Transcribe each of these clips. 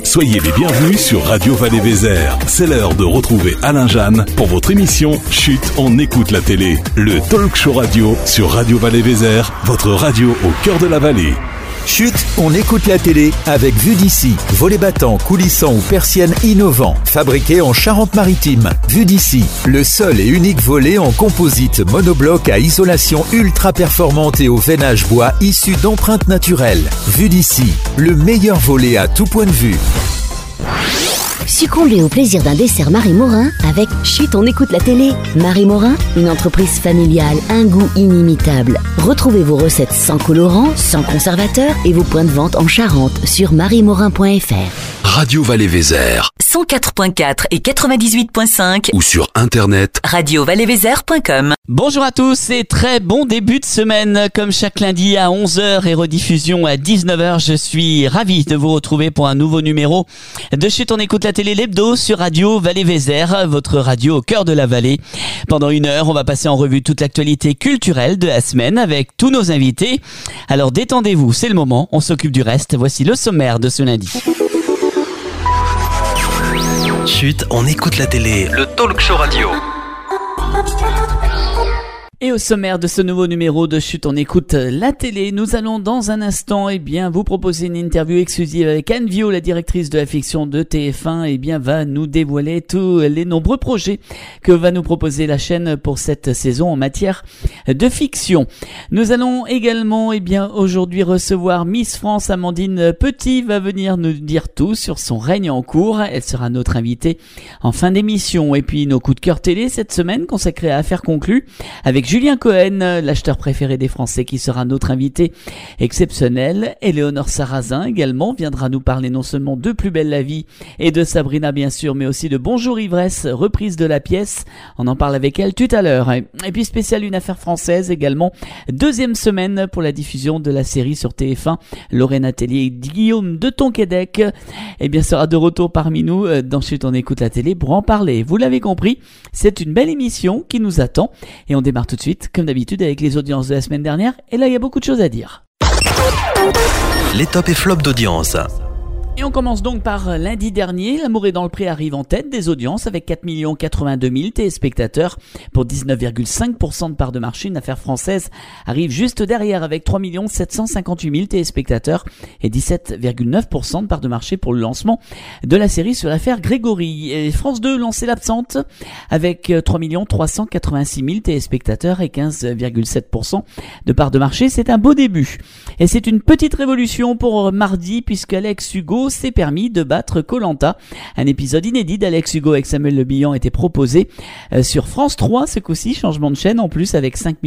Soyez les bienvenus sur Radio Vallée-Vézère. C'est l'heure de retrouver Alain Jeanne pour votre émission Chut, on écoute la télé. Le talk show radio sur Radio Vallée-Vézère, votre radio au cœur de la vallée. Chut, on écoute la télé avec Vue d'ici. Volets battants, coulissants ou persiennes innovants, fabriqués en Charente-Maritime. Vue d'ici, le seul et unique volet en composite monobloc à isolation ultra performante et au veinage bois issu d'empreintes naturelles. Vue d'ici, le meilleur volet à tout point de vue. Succombez au plaisir d'un dessert Marie Morin avec Chut, on écoute la télé. Marie Morin, une entreprise familiale, un goût inimitable. Retrouvez vos recettes sans colorants, sans conservateurs et vos points de vente en Charente sur mariemorin.fr. Radio Vallée-Vézère 104.4 et 98.5 ou sur internet radiovalleyvézère.com. Bonjour à tous et très bon début de semaine. Comme chaque lundi à 11h et rediffusion à 19h, je suis ravi de vous retrouver pour un nouveau numéro de Chut, on écoute la télé, l'hebdo sur Radio Vallée-Vézère, votre radio au cœur de la vallée. Pendant une heure, on va passer en revue toute l'actualité culturelle de la semaine avec tous nos invités. Alors détendez-vous, c'est le moment, on s'occupe du reste. Voici le sommaire de ce lundi. Chut, on écoute la télé, le talk show radio. Et au sommaire de ce nouveau numéro de Chut, on écoute la télé. Nous allons dans un instant vous proposer une interview exclusive avec Anne Viau, la directrice de la fiction de TF1, va nous dévoiler tous les nombreux projets que va nous proposer la chaîne pour cette saison en matière de fiction. Nous allons également aujourd'hui recevoir Miss France. Amandine Petit va venir nous dire tout sur son règne en cours. Elle sera notre invitée en fin d'émission. Et puis nos coups de cœur télé cette semaine consacrés à Affaires conclues avec Julien Cohen, l'acheteur préféré des Français, qui sera notre invité exceptionnel. Éléonore Sarrazin également viendra nous parler non seulement de Plus belle la vie et de Sabrina bien sûr, mais aussi de Bonjour Ivresse, reprise de la pièce. On en parle avec elle tout à l'heure. Et puis spécial Une affaire française également. Deuxième semaine pour la diffusion de la série sur TF1. Lorraine Atelier et Guillaume de Tonquédec sera de retour parmi nous dans Chut, on écoute la télé pour en parler. Vous l'avez compris, c'est une belle émission qui nous attend et on démarre tout de suite, comme d'habitude, avec les audiences de la semaine dernière. Et là, il y a beaucoup de choses à dire. Les tops et flops d'audience. Et on commence donc par lundi dernier. L'amour est dans le pré arrive en tête des audiences avec 4 082 000 téléspectateurs pour 19,5% de part de marché. Une affaire française arrive juste derrière avec 3 758 000 téléspectateurs et 17,9% de part de marché pour le lancement de la série sur l'affaire Grégory. Et France 2 lançait l'absente avec 3 386 000 téléspectateurs et 15,7% de part de marché. C'est un beau début. Et c'est une petite révolution pour mardi puisque Alex Hugo s'est permis de battre Koh-Lanta. Un épisode inédit d'Alex Hugo avec Samuel Le Bihan était proposé sur France 3 ce coup-ci, changement de chaîne en plus avec 5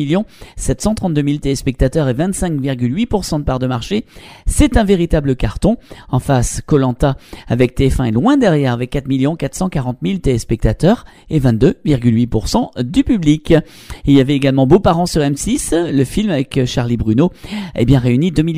732 000 téléspectateurs et 25,8% de part de marché. C'est un véritable carton. En face, Koh-Lanta avec TF1 est loin derrière avec 4 440 000 téléspectateurs et 22,8% du public. Et il y avait également Beaux-parents sur M6, le film avec Charlie Bruno, réunit 2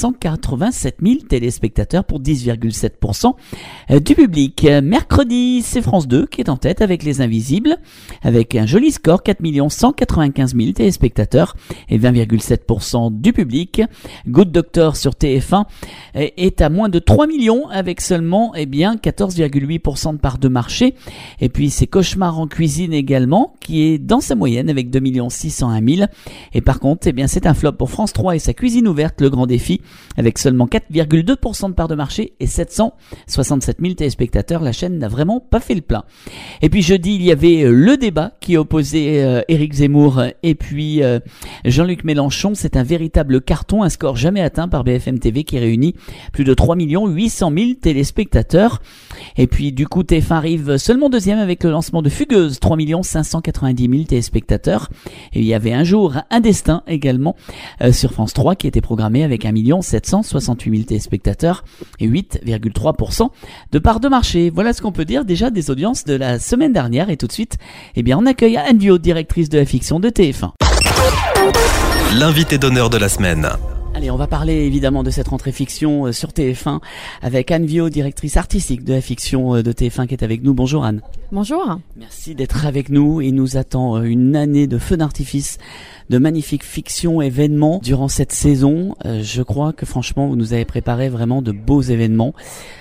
387 000 téléspectateurs pour 10,7% du public. Mercredi, c'est France 2 qui est en tête avec Les Invisibles, avec un joli score, 4 195 000 téléspectateurs et 20,7% du public. Good Doctor sur TF1 est à moins de 3 millions avec seulement 14,8% de part de marché. Et puis c'est Cauchemar en cuisine également qui est dans sa moyenne avec 2 601 000. Et par contre, c'est un flop pour France 3 et sa cuisine ouverte, Le Grand Défi, avec seulement 4,2% de part de marché et 767 000 téléspectateurs. La chaîne n'a vraiment pas fait le plein. Et puis jeudi, il y avait le débat qui opposait Éric Zemmour et puis Jean-Luc Mélenchon. C'est un véritable carton, un score jamais atteint par BFM TV qui réunit plus de 3 800 000 téléspectateurs. Et puis du coup, TF1 arrive seulement deuxième avec le lancement de Fugueuse, 3 590 000 téléspectateurs. Et il y avait Un jour, un destin également sur France 3 qui était programmé avec 1 768 000 téléspectateurs et 8,3% de part de marché. Voilà ce qu'on peut dire déjà des audiences de la semaine dernière. Et tout de suite, on accueille Anne Viau, directrice de la fiction de TF1. L'invité d'honneur de la semaine. Allez, on va parler évidemment de cette rentrée fiction sur TF1 avec Anne Viau, directrice artistique de la fiction de TF1 qui est avec nous. Bonjour Anne. Bonjour. Merci d'être avec nous. Il nous attend une année de feux d'artifice, de magnifiques fictions, événements durant cette saison. Je crois que franchement, vous nous avez préparé vraiment de beaux événements.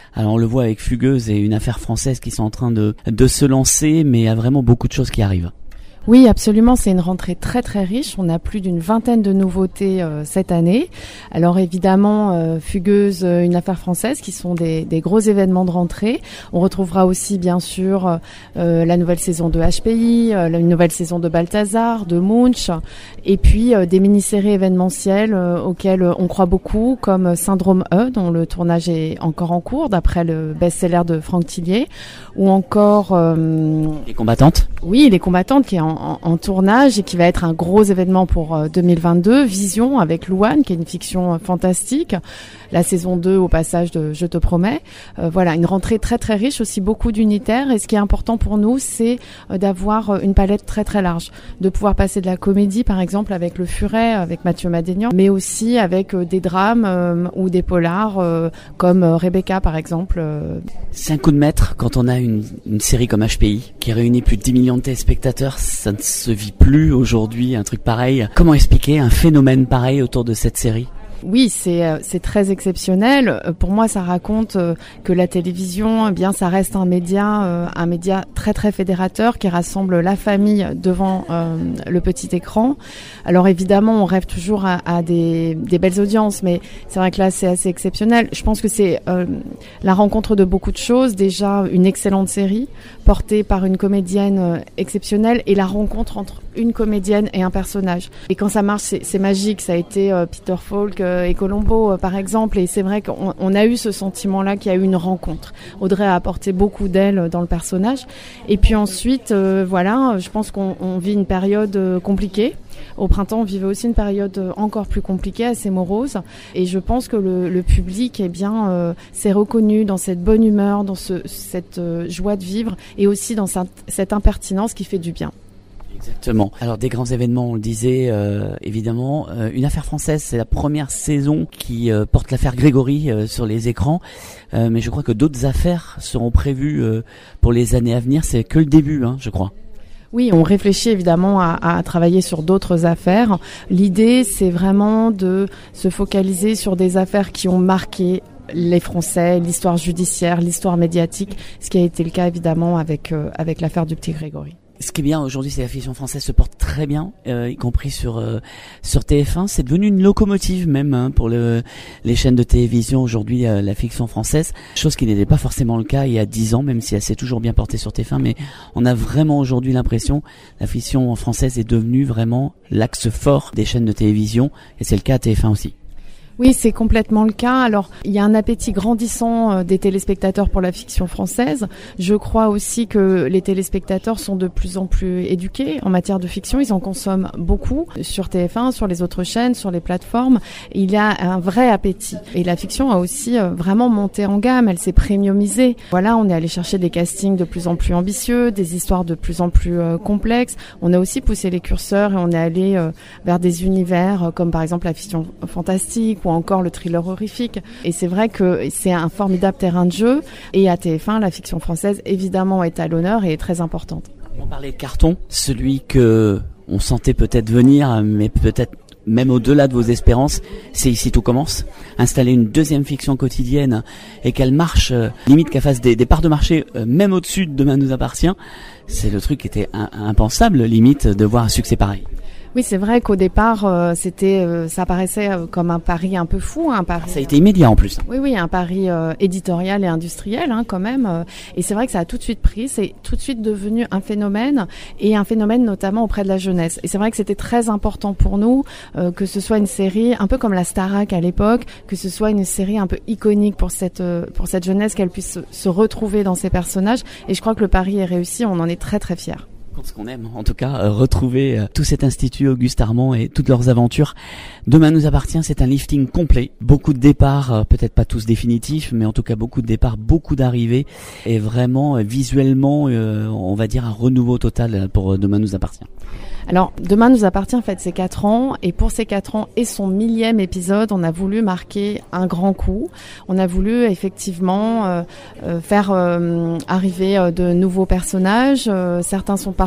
Alors on le voit avec Fugueuse et Une affaire française qui sont en train de se lancer, mais il y a vraiment beaucoup de choses qui arrivent. Oui, absolument. C'est une rentrée très très riche. On a plus d'une vingtaine de nouveautés cette année. Alors évidemment, Fugueuse, Une affaire française, qui sont des gros événements de rentrée. On retrouvera aussi bien sûr la nouvelle saison de HPI, la nouvelle saison de Balthazar, de Munch, et puis des mini-séries événementielles auxquelles on croit beaucoup, comme Syndrome E, dont le tournage est encore en cours, d'après le best-seller de Franck Tillier, ou encore Les combattantes. Oui, Les combattantes, qui est en tournage et qui va être un gros événement pour 2022. Vision avec Louane, qui est une fiction fantastique. La saison 2 au passage de Je te promets. Voilà, une rentrée très très riche, aussi beaucoup d'unitaires. Et ce qui est important pour nous, c'est d'avoir une palette très très large. De pouvoir passer de la comédie, par exemple, avec Le Furet, avec Mathieu Madénian, mais aussi avec des drames ou des polars, comme Rebecca, par exemple. C'est un coup de maître quand on a une série comme HPI, qui réunit plus de 10 millions de téléspectateurs. Ça ne se vit plus aujourd'hui, un truc pareil. Comment expliquer un phénomène pareil autour de cette série ? Oui, c'est très exceptionnel. Pour moi, ça raconte que la télévision, eh bien, ça reste un média très très fédérateur qui rassemble la famille devant le petit écran. Alors évidemment, on rêve toujours à des belles audiences, mais c'est vrai que là, c'est assez exceptionnel. Je pense que c'est la rencontre de beaucoup de choses. Déjà, une excellente série portée par une comédienne exceptionnelle et la rencontre entre une comédienne et un personnage. Et quand ça marche, c'est magique. Ça a été Peter Falk et Colombo, par exemple. Et c'est vrai qu'on a eu ce sentiment-là qu'il y a eu une rencontre. Audrey a apporté beaucoup d'elle dans le personnage. Et puis ensuite, voilà, je pense qu'on vit une période compliquée. Au printemps, on vivait aussi une période encore plus compliquée, assez morose. Et je pense que le public, eh bien, s'est reconnu dans cette bonne humeur, dans cette joie de vivre et aussi dans cette impertinence qui fait du bien. Exactement. Alors des grands événements, on le disait, évidemment. Une affaire française, c'est la première saison qui porte l'affaire Grégory sur les écrans. Mais je crois que d'autres affaires seront prévues pour les années à venir. C'est que le début, je crois. Oui, on réfléchit évidemment à travailler sur d'autres affaires. L'idée, c'est vraiment de se focaliser sur des affaires qui ont marqué les Français, l'histoire judiciaire, l'histoire médiatique, ce qui a été le cas évidemment avec l'affaire du petit Grégory. Ce qui est bien aujourd'hui, c'est que la fiction française se porte très bien, y compris sur TF1. C'est devenu une locomotive même pour les chaînes de télévision aujourd'hui, la fiction française. Chose qui n'était pas forcément le cas il y a 10 ans, même si elle s'est toujours bien portée sur TF1. Mais on a vraiment aujourd'hui l'impression que la fiction française est devenue vraiment l'axe fort des chaînes de télévision. Et c'est le cas à TF1 aussi. Oui, c'est complètement le cas. Alors, il y a un appétit grandissant des téléspectateurs pour la fiction française. Je crois aussi que les téléspectateurs sont de plus en plus éduqués en matière de fiction. Ils en consomment beaucoup sur TF1, sur les autres chaînes, sur les plateformes. Il y a un vrai appétit. Et la fiction a aussi vraiment monté en gamme. Elle s'est premiumisée. Voilà, on est allé chercher des castings de plus en plus ambitieux, des histoires de plus en plus complexes. On a aussi poussé les curseurs et on est allé vers des univers comme par exemple la fiction fantastique ou encore le thriller horrifique. Et c'est vrai que c'est un formidable terrain de jeu. Et à TF1, la fiction française, évidemment, est à l'honneur et est très importante. On parlait de carton, celui que on sentait peut-être venir, mais peut-être même au-delà de vos espérances. C'est Ici tout commence. Installer une deuxième fiction quotidienne et qu'elle marche, limite qu'elle fasse des parts de marché, même au-dessus de Demain nous appartient. C'est le truc qui était impensable, limite, de voir un succès pareil. Oui, c'est vrai qu'au départ, ça paraissait comme un pari un peu fou, un pari. Ça a été immédiat en plus. Oui, un pari éditorial et industriel, quand même. Et c'est vrai que ça a tout de suite pris, c'est tout de suite devenu un phénomène, et un phénomène notamment auprès de la jeunesse. Et c'est vrai que c'était très important pour nous que ce soit une série un peu comme la Starac à l'époque, que ce soit une série un peu iconique pour cette jeunesse, qu'elle puisse se retrouver dans ses personnages. Et je crois que le pari est réussi. On en est très très fiers. Ce qu'on aime, en tout cas, retrouver tout cet institut Auguste Armand et toutes leurs aventures. Demain nous appartient, c'est un lifting complet. Beaucoup de départs, peut-être pas tous définitifs, mais en tout cas beaucoup de départs, beaucoup d'arrivées. Et vraiment, visuellement, on va dire un renouveau total pour Demain nous appartient. Alors, Demain nous appartient, en fait, c'est 4 ans. Et pour ces 4 ans et son 1000e épisode, on a voulu marquer un grand coup. On a voulu, effectivement, faire arriver de nouveaux personnages. Certains sont partis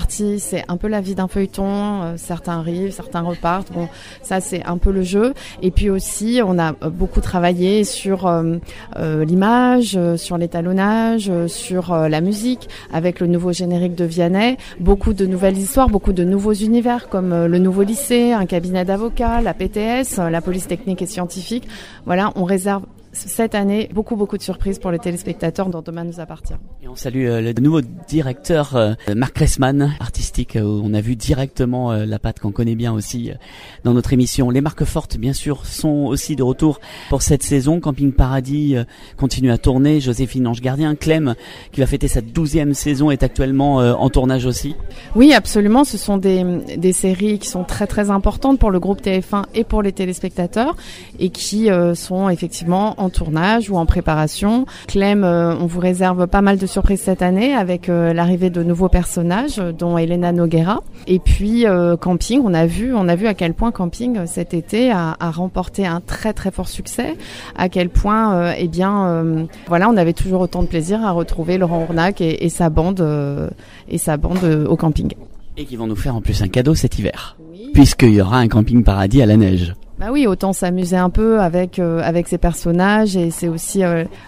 partie, c'est un peu la vie d'un feuilleton. Certains arrivent, certains repartent. Bon, ça c'est un peu le jeu. Et puis aussi, on a beaucoup travaillé sur l'image, sur l'étalonnage, sur la musique, avec le nouveau générique de Vianney. Beaucoup de nouvelles histoires, beaucoup de nouveaux univers, comme le nouveau lycée, un cabinet d'avocats, la PTS, la police technique et scientifique. Voilà, on réserve cette année beaucoup de surprises pour les téléspectateurs dans Demain nous appartient. Et on salue le nouveau directeur Marc Ressman, artistique, où on a vu directement la patte qu'on connaît bien aussi dans notre émission. Les marques fortes, bien sûr, sont aussi de retour pour cette saison. Camping Paradis continue à tourner. Joséphine Ange Gardien, Clem, qui va fêter sa 12e saison, est actuellement en tournage aussi. Oui, absolument. Ce sont des séries qui sont très très importantes pour le groupe TF1 et pour les téléspectateurs, et qui sont effectivement en tournage ou en préparation. Clem, on vous réserve pas mal de surprises cette année avec l'arrivée de nouveaux personnages, dont Elena Noguera. Et puis Camping, on a vu à quel point Camping cet été a remporté un très très fort succès, à quel point voilà, on avait toujours autant de plaisir à retrouver Laurent Ournac et sa bande au camping. Et qui vont nous faire en plus un cadeau cet hiver, puisqu'il y aura un Camping Paradis à la neige. Bah oui, autant s'amuser un peu avec ces personnages, et c'est aussi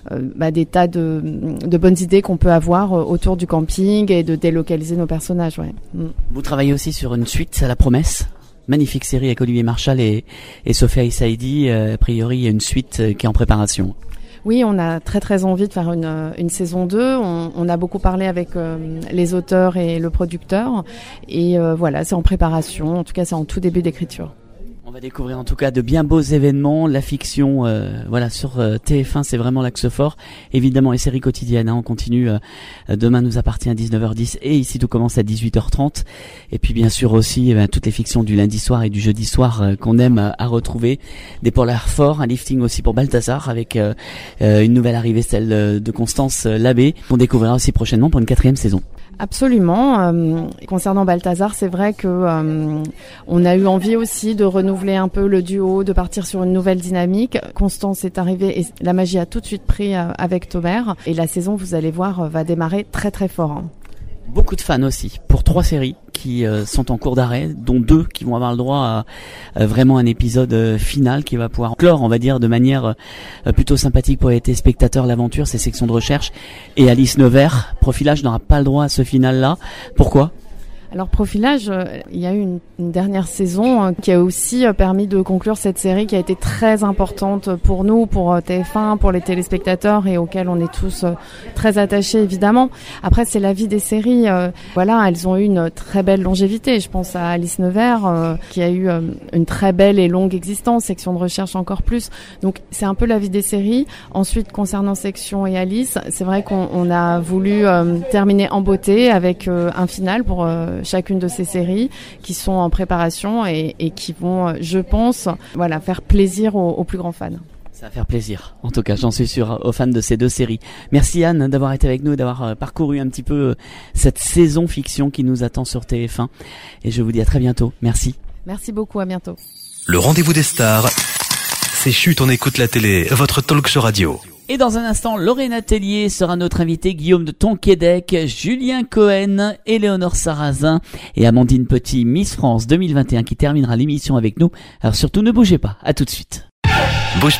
des tas de bonnes idées qu'on peut avoir autour du camping et de délocaliser nos personnages. Ouais. Vous travaillez aussi sur une suite à La Promesse, magnifique série avec Olivier Marchal et Sophia Saidi. A priori, il y a une suite qui est en préparation. Oui, on a très très envie de faire une saison 2. On a beaucoup parlé avec les auteurs et le producteur, et voilà, c'est en préparation. En tout cas, c'est en tout début d'écriture. On va découvrir en tout cas de bien beaux événements, la fiction, sur TF1, c'est vraiment l'axe fort. Évidemment, les séries quotidiennes, on continue. Demain nous appartient à 19h10 et Ici tout commence à 18h30. Et puis bien sûr aussi toutes les fictions du lundi soir et du jeudi soir qu'on aime à retrouver. Des polars forts, un lifting aussi pour Balthazar avec une nouvelle arrivée, celle de Constance Labbé, qu'on découvrira aussi prochainement pour une 4e saison. Absolument. Concernant Balthazar, c'est vrai que on a eu envie aussi de renouveler un peu le duo, de partir sur une nouvelle dynamique. Constance est arrivée et la magie a tout de suite pris avec Thomer. Et la saison, vous allez voir, va démarrer très très fort. Beaucoup de fans aussi pour 3 séries qui sont en cours d'arrêt, dont 2 qui vont avoir le droit à vraiment un épisode final qui va pouvoir clore, on va dire, de manière plutôt sympathique pour les téléspectateurs l'aventure, c'est Section de recherche. Et Alice Nevers, Profilage, n'aura pas le droit à ce final-là. Pourquoi ? Alors Profilage, il y a eu une dernière saison qui a aussi permis de conclure cette série qui a été très importante pour nous, pour TF1, pour les téléspectateurs, et auxquels on est tous très attachés évidemment. Après, c'est la vie des séries. Voilà, elles ont eu une très belle longévité. Je pense à Alice Nevers qui a eu une très belle et longue existence, Section de recherche encore plus. Donc c'est un peu la vie des séries. Ensuite, concernant Section et Alice, c'est vrai qu'on a voulu terminer en beauté avec un final pour chacune de ces séries qui sont en préparation et qui vont, je pense, voilà, faire plaisir aux plus grands fans. Ça va faire plaisir, en tout cas, j'en suis sûr, aux fans de ces 2 séries. Merci Anne d'avoir été avec nous, d'avoir parcouru un petit peu cette saison fiction qui nous attend sur TF1. Et je vous dis à très bientôt. Merci. Merci beaucoup, à bientôt. Le rendez-vous des stars, c'est Chut, on écoute la télé, votre talk show radio. Et dans un instant, Lorraine Atelier sera notre invitée, Guillaume de Tonquédec, Julien Cohen, Éléonore Sarrazin et Amandine Petit, Miss France 2021, qui terminera l'émission avec nous. Alors surtout, ne bougez pas. À tout de suite. Bouge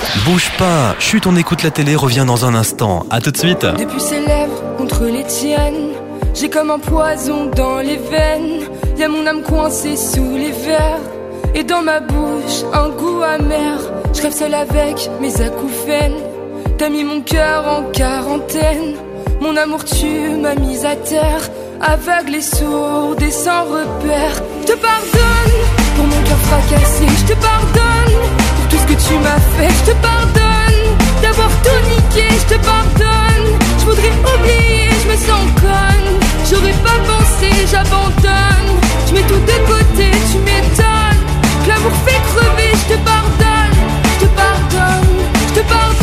pas. Chut, on écoute la télé revient dans un instant. À tout de suite. Depuis ses lèvres contre les tiennes, j'ai comme un poison dans les veines. Y'a mon âme coincée sous les verres, et dans ma bouche un goût amer. Je rêve seule avec mes acouphènes. T'as mis mon cœur en quarantaine. Mon amour, tu m'as mise à terre, aveugle et sourde et sans repère. Je te pardonne pour mon cœur fracassé. Je te pardonne pour tout ce que tu m'as fait. Je te pardonne d'avoir tout niqué. Je te pardonne. Je voudrais oublier, je me sens conne. J'aurais pas pensé, j'abandonne. Je mets tout de côté, tu m'étonnes. Que l'amour fait crever. Je te pardonne, je te pardonne, je te pardonne.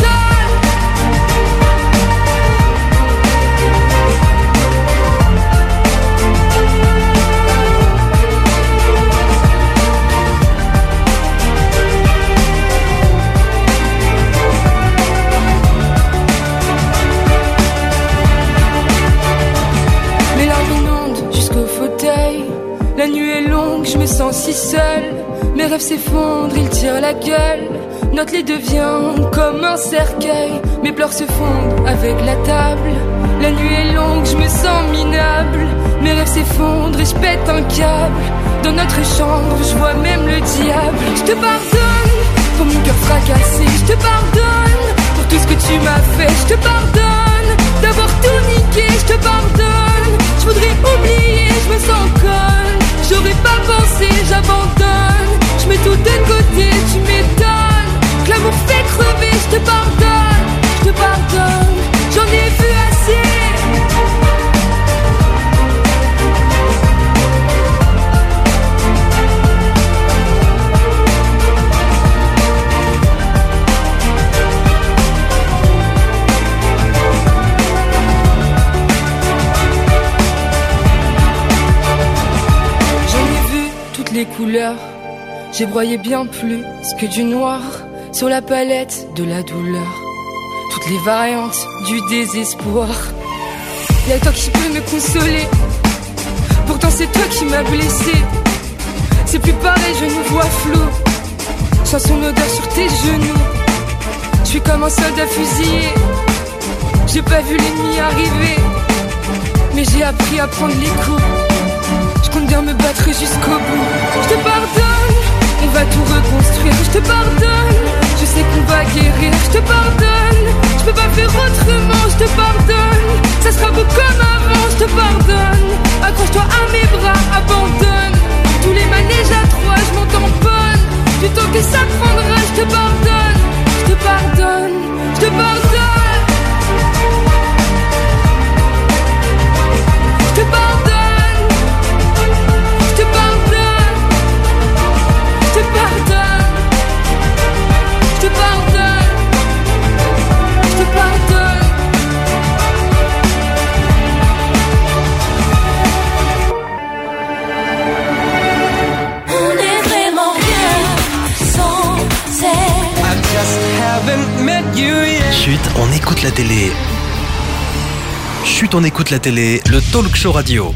si seul. Mes rêves s'effondrent, ils tirent la gueule. Notre lit devient comme un cercueil. Mes pleurs se fondent avec la table. La nuit est longue, je me sens minable. Mes rêves s'effondrent et je pète un câble. Dans notre chambre, je vois même le diable. Je te pardonne pour mon cœur fracassé. Je te pardonne pour tout ce que tu m'as fait. Je te pardonne d'avoir tout niqué. Je te pardonne. Je voudrais oublier, je me sens conne. J'aurais pas pensé, j'abandonne. Je mets tout de côté, tu m'étonnes. Que l'amour fait crever, je te pardonne. Je te pardonne, j'en ai vu assez. Les couleurs, j'ai broyé bien plus que du noir sur la palette de la douleur. Toutes les variantes du désespoir. Y'a toi qui peux me consoler. Pourtant c'est toi qui m'as blessé. C'est plus pareil, je nous vois flou. Sens son odeur sur tes genoux. Je suis comme un soldat fusillé. J'ai pas vu l'ennemi arriver, mais j'ai appris à prendre les coups. Je compte bien me battre jusqu'au bout. Je te pardonne, on va tout reconstruire. Je te pardonne, je sais qu'on va guérir. Je te pardonne, je peux pas faire autrement. Je te pardonne, ça sera beau comme avant. Je te pardonne, accroche-toi à mes bras, abandonne tous les manèges à trois, je m'en tamponne. Du temps que ça prendra, je te pardonne. Je te pardonne, je te pardonne. Je te pardonne. Chut, on écoute la télé. Chut, on écoute la télé, le talk show radio.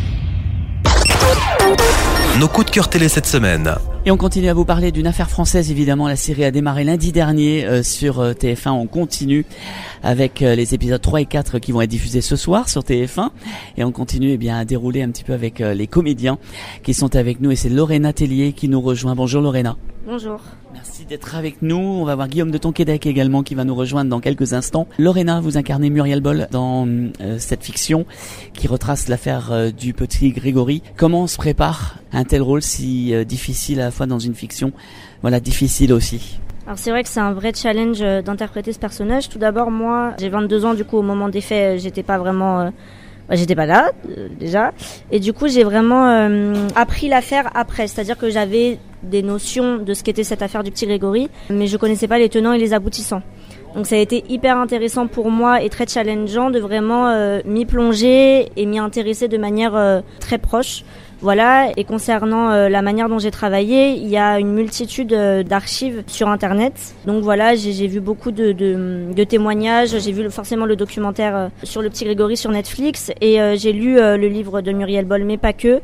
Nos coups de cœur télé cette semaine. Et on continue à vous parler d'une affaire française, évidemment. La série a démarré lundi dernier sur TF1. On continue avec les épisodes 3 et 4 qui vont être diffusés ce soir sur TF1. Et on continue à dérouler un petit peu avec les comédiens qui sont avec nous. Et c'est Lorena Tellier qui nous rejoint. Bonjour Lorena. Bonjour. Merci d'être avec nous. On va voir Guillaume de Tonquédec également qui va nous rejoindre dans quelques instants. Lorena, vous incarnez Muriel Boll dans cette fiction qui retrace l'affaire du petit Grégory. Comment on se prépare à un tel rôle si difficile à la fois dans une fiction, difficile aussi? Alors c'est vrai que c'est un vrai challenge d'interpréter ce personnage. Tout d'abord, moi, j'ai 22 ans, du coup au moment des faits, j'étais pas vraiment... j'étais pas là, déjà. Et du coup, j'ai vraiment appris l'affaire après. C'est-à-dire que j'avais des notions de ce qu'était cette affaire du petit Grégory, mais je connaissais pas les tenants et les aboutissants. Donc ça a été hyper intéressant pour moi et très challengeant de vraiment m'y plonger et m'y intéresser de manière très proche. Voilà, et concernant la manière dont j'ai travaillé, il y a une multitude d'archives sur Internet. Donc voilà, j'ai vu beaucoup de témoignages, j'ai vu forcément le documentaire sur le petit Grégory sur Netflix et j'ai lu le livre de Muriel Boll, mais pas que.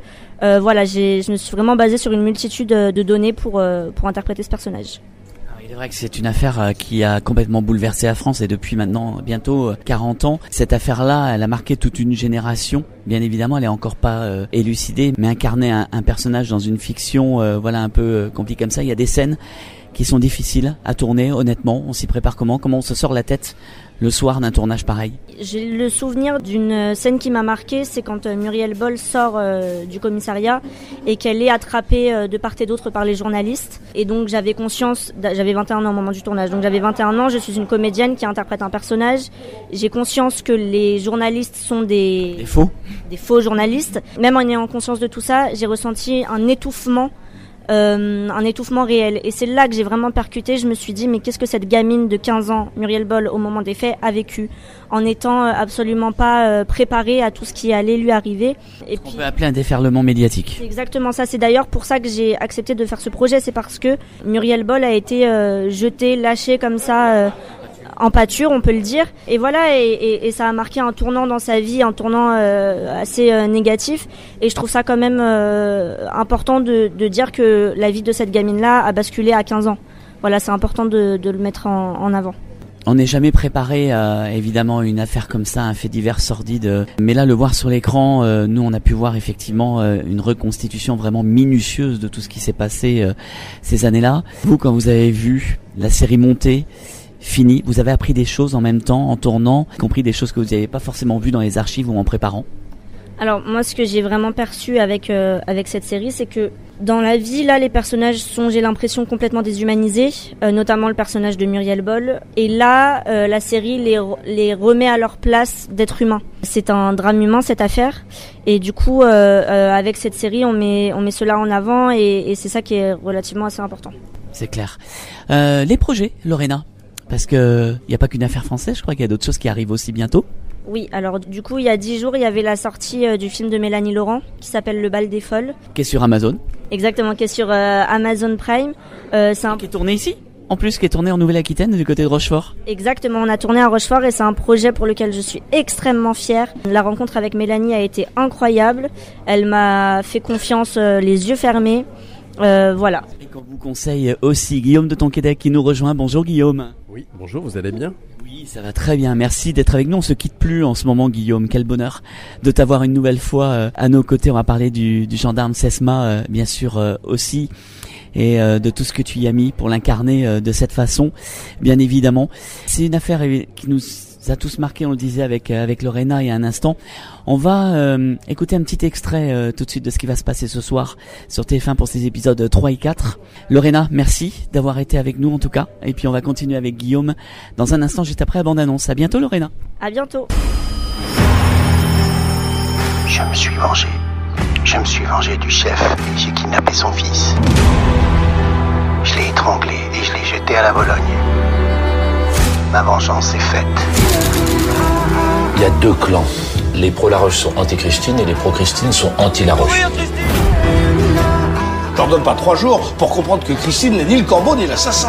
Je me suis vraiment basée sur une multitude de données pour interpréter ce personnage. Il est vrai que c'est une affaire qui a complètement bouleversé la France et depuis maintenant bientôt 40 ans. Cette affaire-là, elle a marqué toute une génération. Bien évidemment, elle est encore pas élucidée, mais incarner un personnage dans une fiction un peu compliquée comme ça, il y a des scènes qui sont difficiles à tourner, honnêtement. On s'y prépare comment on se sort la tête le soir d'un tournage pareil? J'ai le souvenir d'une scène qui m'a marquée, c'est quand Muriel Boll sort du commissariat et qu'elle est attrapée de part et d'autre par les journalistes. Et donc j'avais 21 ans au moment du tournage, donc j'avais 21 ans, je suis une comédienne qui interprète un personnage. J'ai conscience que les journalistes sont des faux journalistes. Même en ayant conscience de tout ça, j'ai ressenti un étouffement réel. Et c'est là que j'ai vraiment percuté. Je me suis dit, mais qu'est-ce que cette gamine de 15 ans, Muriel Boll, au moment des faits, a vécu, en n'étant absolument pas préparée à tout ce qui allait lui arriver. Et on peut appeler un déferlement médiatique. C'est exactement ça. C'est d'ailleurs pour ça que j'ai accepté de faire ce projet. C'est parce que Muriel Boll a été jetée, lâchée comme ça, en pâture, on peut le dire. Et voilà, et ça a marqué un tournant dans sa vie, un tournant assez négatif. Et je trouve ça quand même important de dire que la vie de cette gamine-là a basculé à 15 ans. Voilà, c'est important de le mettre en avant. On n'est jamais préparé à évidemment une affaire comme ça, un fait divers sordide. Mais là, le voir sur l'écran, nous on a pu voir effectivement une reconstitution vraiment minutieuse de tout ce qui s'est passé ces années-là. Vous, quand vous avez vu la série monter, finie, vous avez appris des choses en même temps, en tournant, y compris des choses que vous n'avez pas forcément vues dans les archives ou en préparant? Alors moi, ce que j'ai vraiment perçu avec cette série, c'est que dans la vie, là, les personnages sont, j'ai l'impression, complètement déshumanisés, notamment le personnage de Muriel Boll. Et là, la série les remet à leur place d'être humains. C'est un drame humain, cette affaire. Et du coup, avec cette série, on met cela en avant et c'est ça qui est relativement assez important. C'est clair. Les projets, Lorena, parce que il n'y a pas qu'une affaire française, je crois qu'il y a d'autres choses qui arrivent aussi bientôt. Oui, alors du coup, il y a 10 jours, il y avait la sortie du film de Mélanie Laurent qui s'appelle Le Bal des Folles. Qui est sur Amazon. Exactement, qui est sur Amazon Prime. Qui est tourné ici, en plus, qui est tourné en Nouvelle-Aquitaine, du côté de Rochefort. Exactement, on a tourné à Rochefort et c'est un projet pour lequel je suis extrêmement fière. La rencontre avec Mélanie a été incroyable. Elle m'a fait confiance les yeux fermés. Voilà. Et qu'on vous conseille aussi Guillaume de Tonquédec qui nous rejoint. Bonjour Guillaume. Oui, bonjour, vous allez bien ? Oui, ça va très bien. Merci d'être avec nous. On se quitte plus en ce moment, Guillaume. Quel bonheur de t'avoir une nouvelle fois à nos côtés. On va parler du gendarme Sesma, bien sûr aussi, et de tout ce que tu y as mis pour l'incarner de cette façon, bien évidemment. C'est une affaire qui nous a tous marqué, on le disait avec Lorena il y a un instant. On va écouter un petit extrait tout de suite de ce qui va se passer ce soir sur TF1 pour ces épisodes 3 et 4. Lorena, merci d'avoir été avec nous en tout cas. Et puis on va continuer avec Guillaume dans un instant, juste après la bande-annonce. À bientôt Lorena. À bientôt. Je me suis vengé. Je me suis vengé du chef et j'ai kidnappé son fils. Je l'ai étranglé et je l'ai jeté à la Vologne. Ma vengeance est faite. Il y a 2 clans. Les pro-Laroche sont anti-Christine et les pro-Christine sont anti-Laroche. Je leur donne pas 3 jours pour comprendre que Christine n'est ni le corbeau ni l'assassin.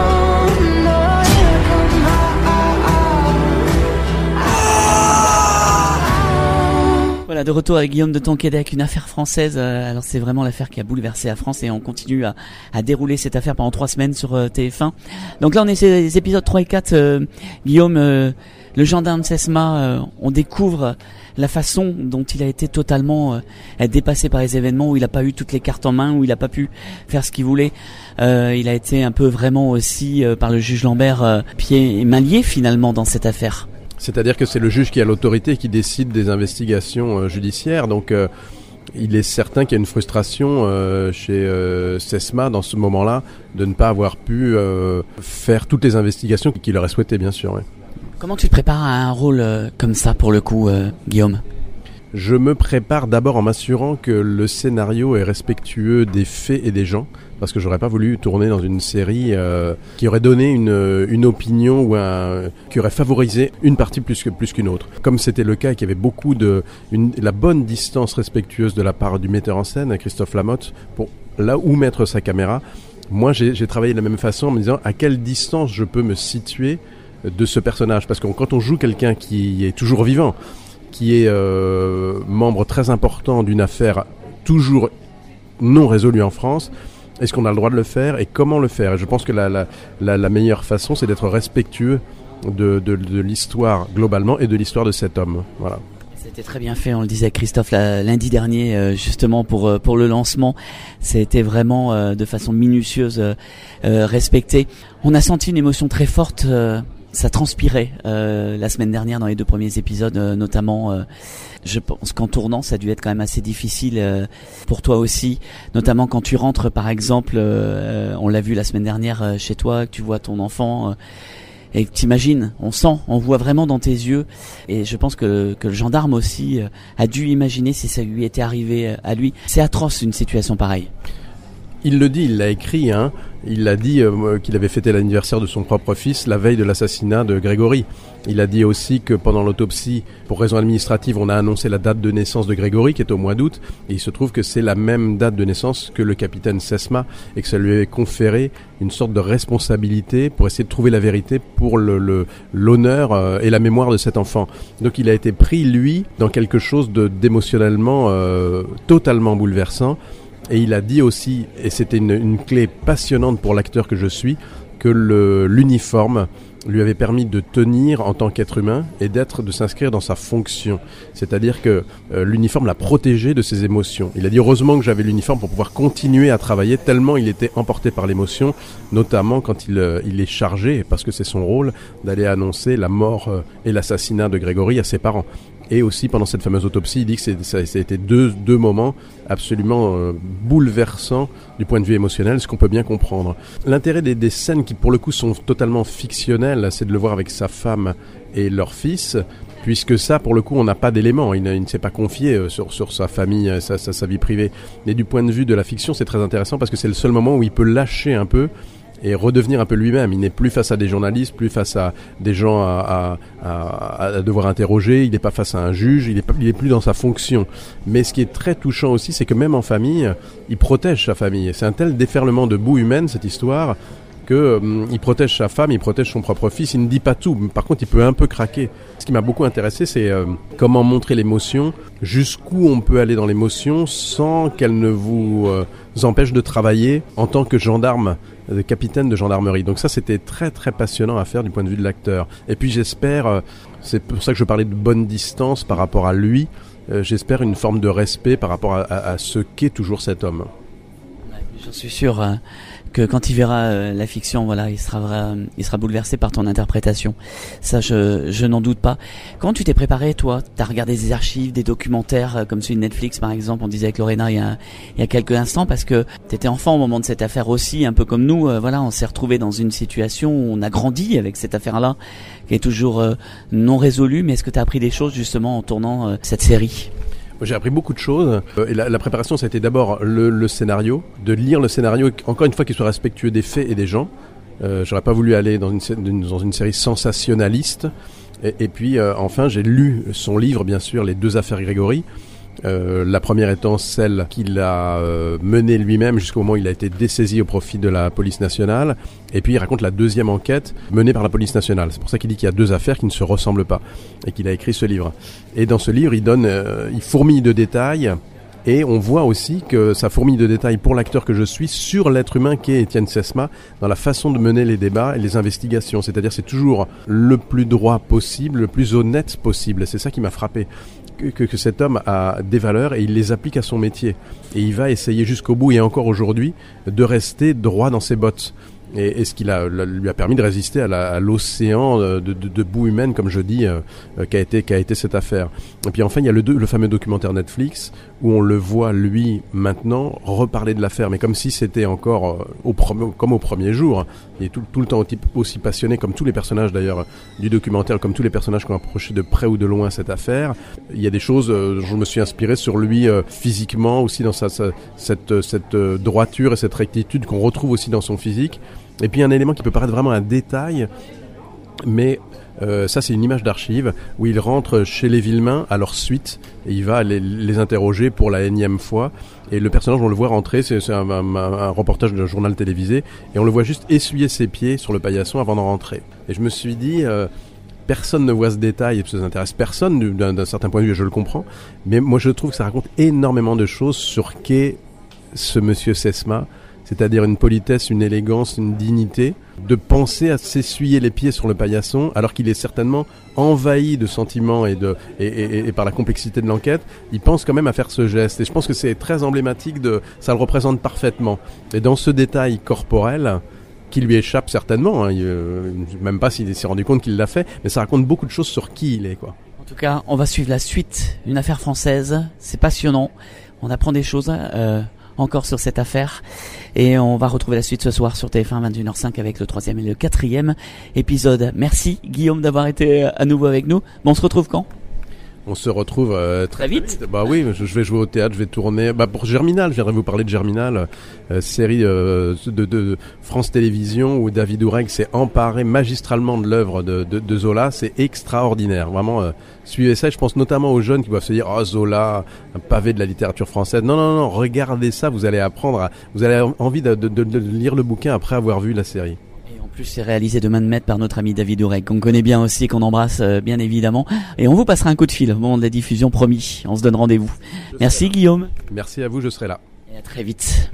Voilà, de retour avec Guillaume de Tonquédec, une affaire française. Alors c'est vraiment l'affaire qui a bouleversé la France et on continue à dérouler cette affaire pendant 3 semaines sur TF1. Donc là on est sur les épisodes 3 et 4. Guillaume, le gendarme Sesma, on découvre la façon dont il a été totalement dépassé par les événements, où il n'a pas eu toutes les cartes en main, où il n'a pas pu faire ce qu'il voulait. Il a été un peu vraiment aussi par le juge Lambert pieds et mains liés finalement dans cette affaire. C'est-à-dire que c'est le juge qui a l'autorité qui décide des investigations judiciaires, donc il est certain qu'il y a une frustration chez Sesma dans ce moment-là de ne pas avoir pu faire toutes les investigations qu'il aurait souhaité, bien sûr. Ouais. Comment tu te prépares à un rôle comme ça pour le coup, Guillaume ? Je me prépare d'abord en m'assurant que le scénario est respectueux des faits et des gens, parce que j'aurais pas voulu tourner dans une série qui aurait donné une opinion ou qui aurait favorisé une partie plus qu'une autre. Comme c'était le cas et qu'il y avait beaucoup la bonne distance respectueuse de la part du metteur en scène, Christophe Lamotte, pour là où mettre sa caméra. Moi, j'ai travaillé de la même façon en me disant à quelle distance je peux me situer de ce personnage, parce que quand on joue quelqu'un qui est toujours vivant, qui est membre très important d'une affaire toujours non résolue en France, est-ce qu'on a le droit de le faire et comment le faire ? Et je pense que la meilleure façon, c'est d'être respectueux de l'histoire globalement et de l'histoire de cet homme. Voilà. C'était très bien fait, on le disait Christophe lundi dernier justement pour le lancement. C'était vraiment de façon minutieuse respecté. On a senti une émotion très forte. Ça transpirait la semaine dernière dans les 2 premiers épisodes notamment. Je pense qu'en tournant ça a dû être quand même assez difficile pour toi aussi, notamment quand tu rentres par exemple, on l'a vu la semaine dernière chez toi, que tu vois ton enfant et que t'imagines, on voit vraiment dans tes yeux, et je pense que le gendarme aussi a dû imaginer si ça lui était arrivé à lui. C'est atroce une situation pareille. Il le dit, il l'a écrit, hein. Il a dit qu'il avait fêté l'anniversaire de son propre fils la veille de l'assassinat de Grégory. Il a dit aussi que pendant l'autopsie, pour raison administrative, on a annoncé la date de naissance de Grégory, qui est au mois d'août, et il se trouve que c'est la même date de naissance que le capitaine Sesma, et que ça lui avait conféré une sorte de responsabilité pour essayer de trouver la vérité pour l'honneur et la mémoire de cet enfant. Donc il a été pris, lui, dans quelque chose d'émotionnellement totalement bouleversant. Et il a dit aussi, et c'était une clé passionnante pour l'acteur que je suis, que l'uniforme lui avait permis de tenir en tant qu'être humain et de s'inscrire dans sa fonction. C'est-à-dire que l'uniforme l'a protégé de ses émotions. Il a dit heureusement que j'avais l'uniforme pour pouvoir continuer à travailler tellement il était emporté par l'émotion, notamment quand il est chargé, parce que c'est son rôle, d'aller annoncer la mort et l'assassinat de Grégory à ses parents. Et aussi pendant cette fameuse autopsie, il dit que ça a été deux moments absolument bouleversants du point de vue émotionnel, ce qu'on peut bien comprendre. L'intérêt des scènes qui pour le coup sont totalement fictionnelles, c'est de le voir avec sa femme et leur fils, puisque ça pour le coup on n'a pas d'éléments, il ne s'est pas confié sur sa famille, sa vie privée. Mais du point de vue de la fiction, c'est très intéressant parce que c'est le seul moment où il peut lâcher un peu et redevenir un peu lui-même. Il n'est plus face à des journalistes, plus face à des gens à devoir interroger, il n'est pas face à un juge, il est plus dans sa fonction. Mais ce qui est très touchant aussi, c'est que même en famille, il protège sa famille. C'est un tel déferlement de boue humaine, cette histoire, il protège sa femme, il protège son propre fils, il ne dit pas tout. Par contre, il peut un peu craquer. Ce qui m'a beaucoup intéressé, c'est comment montrer l'émotion, jusqu'où on peut aller dans l'émotion sans qu'elle ne vous empêche de travailler en tant que gendarme, capitaine de gendarmerie. Donc ça, c'était très très passionnant à faire du point de vue de l'acteur. Et puis j'espère, c'est pour ça que je parlais de bonne distance par rapport à lui, j'espère une forme de respect par rapport à ce qu'est toujours cet homme. J'en suis sûr que quand il verra la fiction, voilà, il sera bouleversé par ton interprétation. Ça, je n'en doute pas. Comment tu t'es préparé, toi? T'as regardé des archives, des documentaires comme celui de Netflix, par exemple, on disait avec Lorena il y a quelques instants, parce que t'étais enfant au moment de cette affaire aussi, un peu comme nous. Voilà, on s'est retrouvé dans une situation où on a grandi avec cette affaire-là, qui est toujours non résolue. Mais est-ce que t'as appris des choses justement en tournant cette série? J'ai appris beaucoup de choses. Et la préparation, ça a été d'abord le scénario, de lire le scénario, encore une fois qu'il soit respectueux des faits et des gens. J'aurais pas voulu aller dans une série sensationnaliste. Et puis enfin, j'ai lu son livre, bien sûr, Les deux affaires Grégory. La première étant celle qu'il a menée lui-même jusqu'au moment où il a été dessaisi au profit de la police nationale. Et puis il raconte la deuxième enquête menée par la police nationale. C'est pour ça qu'il dit qu'il y a deux affaires qui ne se ressemblent pas et qu'il a écrit ce livre. Et dans ce livre, il fourmille de détails. Et on voit aussi que ça fourmille de détails pour l'acteur que je suis sur l'être humain qu'est Étienne Sesma dans la façon de mener les débats et les investigations. C'est-à-dire c'est toujours le plus droit possible, le plus honnête possible. C'est ça qui m'a frappé. Que cet homme a des valeurs et il les applique à son métier. Et il va essayer jusqu'au bout et encore aujourd'hui de rester droit dans ses bottes. Et ce qui lui a permis de résister à l'océan de boue humaine, comme je dis, qu'a été cette affaire. Et puis enfin, il y a le fameux documentaire Netflix où on le voit, lui, maintenant, reparler de l'affaire, mais comme si c'était encore comme au premier jour. Il est tout le temps aussi passionné, comme tous les personnages d'ailleurs du documentaire, comme tous les personnages qui ont approché de près ou de loin cette affaire. Il y a des choses dont je me suis inspiré sur lui physiquement, aussi dans cette droiture et cette rectitude qu'on retrouve aussi dans son physique. Et puis un élément qui peut paraître vraiment un détail, mais ça c'est une image d'archive où il rentre chez les Villemain à leur suite et il va les interroger pour la énième fois. Et le personnage, on le voit rentrer, c'est un reportage d'un journal télévisé, et on le voit juste essuyer ses pieds sur le paillasson avant d'en rentrer. Et je me suis dit, personne ne voit ce détail, et ça n'intéresse personne d'un certain point de vue, et je le comprends, mais moi je trouve que ça raconte énormément de choses sur qu'est ce monsieur Sesma. C'est-à-dire une politesse, une élégance, une dignité, de penser à s'essuyer les pieds sur le paillasson, alors qu'il est certainement envahi de sentiments et par la complexité de l'enquête, il pense quand même à faire ce geste. Et je pense que c'est très emblématique ça le représente parfaitement. Et dans ce détail corporel, qui lui échappe certainement, même pas s'il s'est rendu compte qu'il l'a fait, mais ça raconte beaucoup de choses sur qui il est, quoi. En tout cas, on va suivre la suite, une affaire française, c'est passionnant, on apprend des choses, encore sur cette affaire, et on va retrouver la suite ce soir sur TF1 21h05 avec le 3e et le 4e épisode. Merci Guillaume d'avoir été à nouveau avec nous. Bon, on se retrouve quand? On se retrouve très vite. Bah oui, je vais jouer au théâtre, je vais tourner. Bah pour Germinal, je viendrai vous parler de Germinal, série de France Télévisions où David Oureg s'est emparé magistralement de l'œuvre de Zola. C'est extraordinaire, vraiment. Suivez ça. Je pense notamment aux jeunes qui doivent se dire oh Zola, un pavé de la littérature française. Non, regardez ça, vous allez apprendre, vous allez avoir envie de lire le bouquin après avoir vu la série. En plus, c'est réalisé de main de maître par notre ami David Oureg, qu'on connaît bien aussi, qu'on embrasse bien évidemment. Et on vous passera un coup de fil au moment de la diffusion, promis. On se donne rendez-vous. Merci Guillaume. Merci à vous, je serai là. Et à très vite.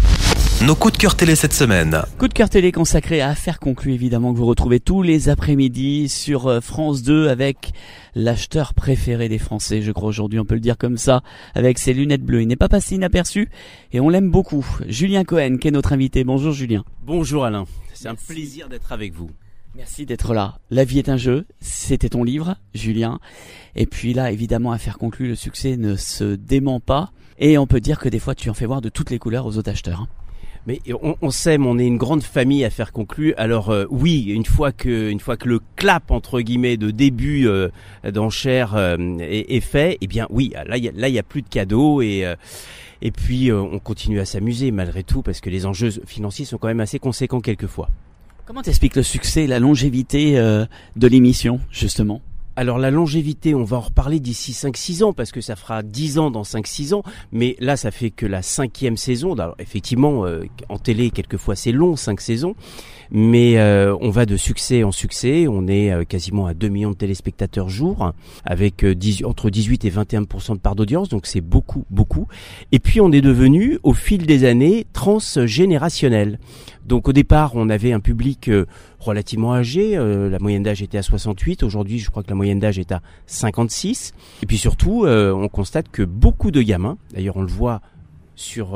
Nos coups de cœur télé cette semaine. Coup de cœur télé consacré à Affaires conclues, évidemment, que vous retrouvez tous les après-midi sur France 2 avec l'acheteur préféré des Français, je crois aujourd'hui on peut le dire comme ça, avec ses lunettes bleues. Il n'est pas passé inaperçu et on l'aime beaucoup. Julien Cohen qui est notre invité. Bonjour Julien. Bonjour Alain, c'est un plaisir d'être avec vous. Merci d'être là. La vie est un jeu, c'était ton livre, Julien. Et puis là, évidemment, Affaires conclues, le succès ne se dément pas. Et on peut dire que des fois, tu en fais voir de toutes les couleurs aux autres acheteurs. Mais on s'aime, on est une grande famille à Affaires conclues. Alors oui, une fois que le clap entre guillemets de début d'enchère est fait, eh bien oui, là il y a plus de cadeaux et puis on continue à s'amuser malgré tout parce que les enjeux financiers sont quand même assez conséquents quelquefois. Comment t'expliques le succès, la longévité de l'émission justement ? Alors la longévité, on va en reparler d'ici 5-6 ans parce que ça fera 10 ans dans 5-6 ans, mais là ça fait que la 5e saison. Alors effectivement, en télé quelquefois c'est long, 5 saisons, mais on va de succès en succès. On est quasiment à 2 millions de téléspectateurs jour, avec entre 18 et 21% de part d'audience, donc c'est beaucoup. Et puis on est devenu au fil des années transgénérationnel. Donc au départ, on avait un public relativement âgé, la moyenne d'âge était à 68, aujourd'hui je crois que la moyenne d'âge est à 56. Et puis surtout, on constate que beaucoup de gamins, d'ailleurs on le voit sur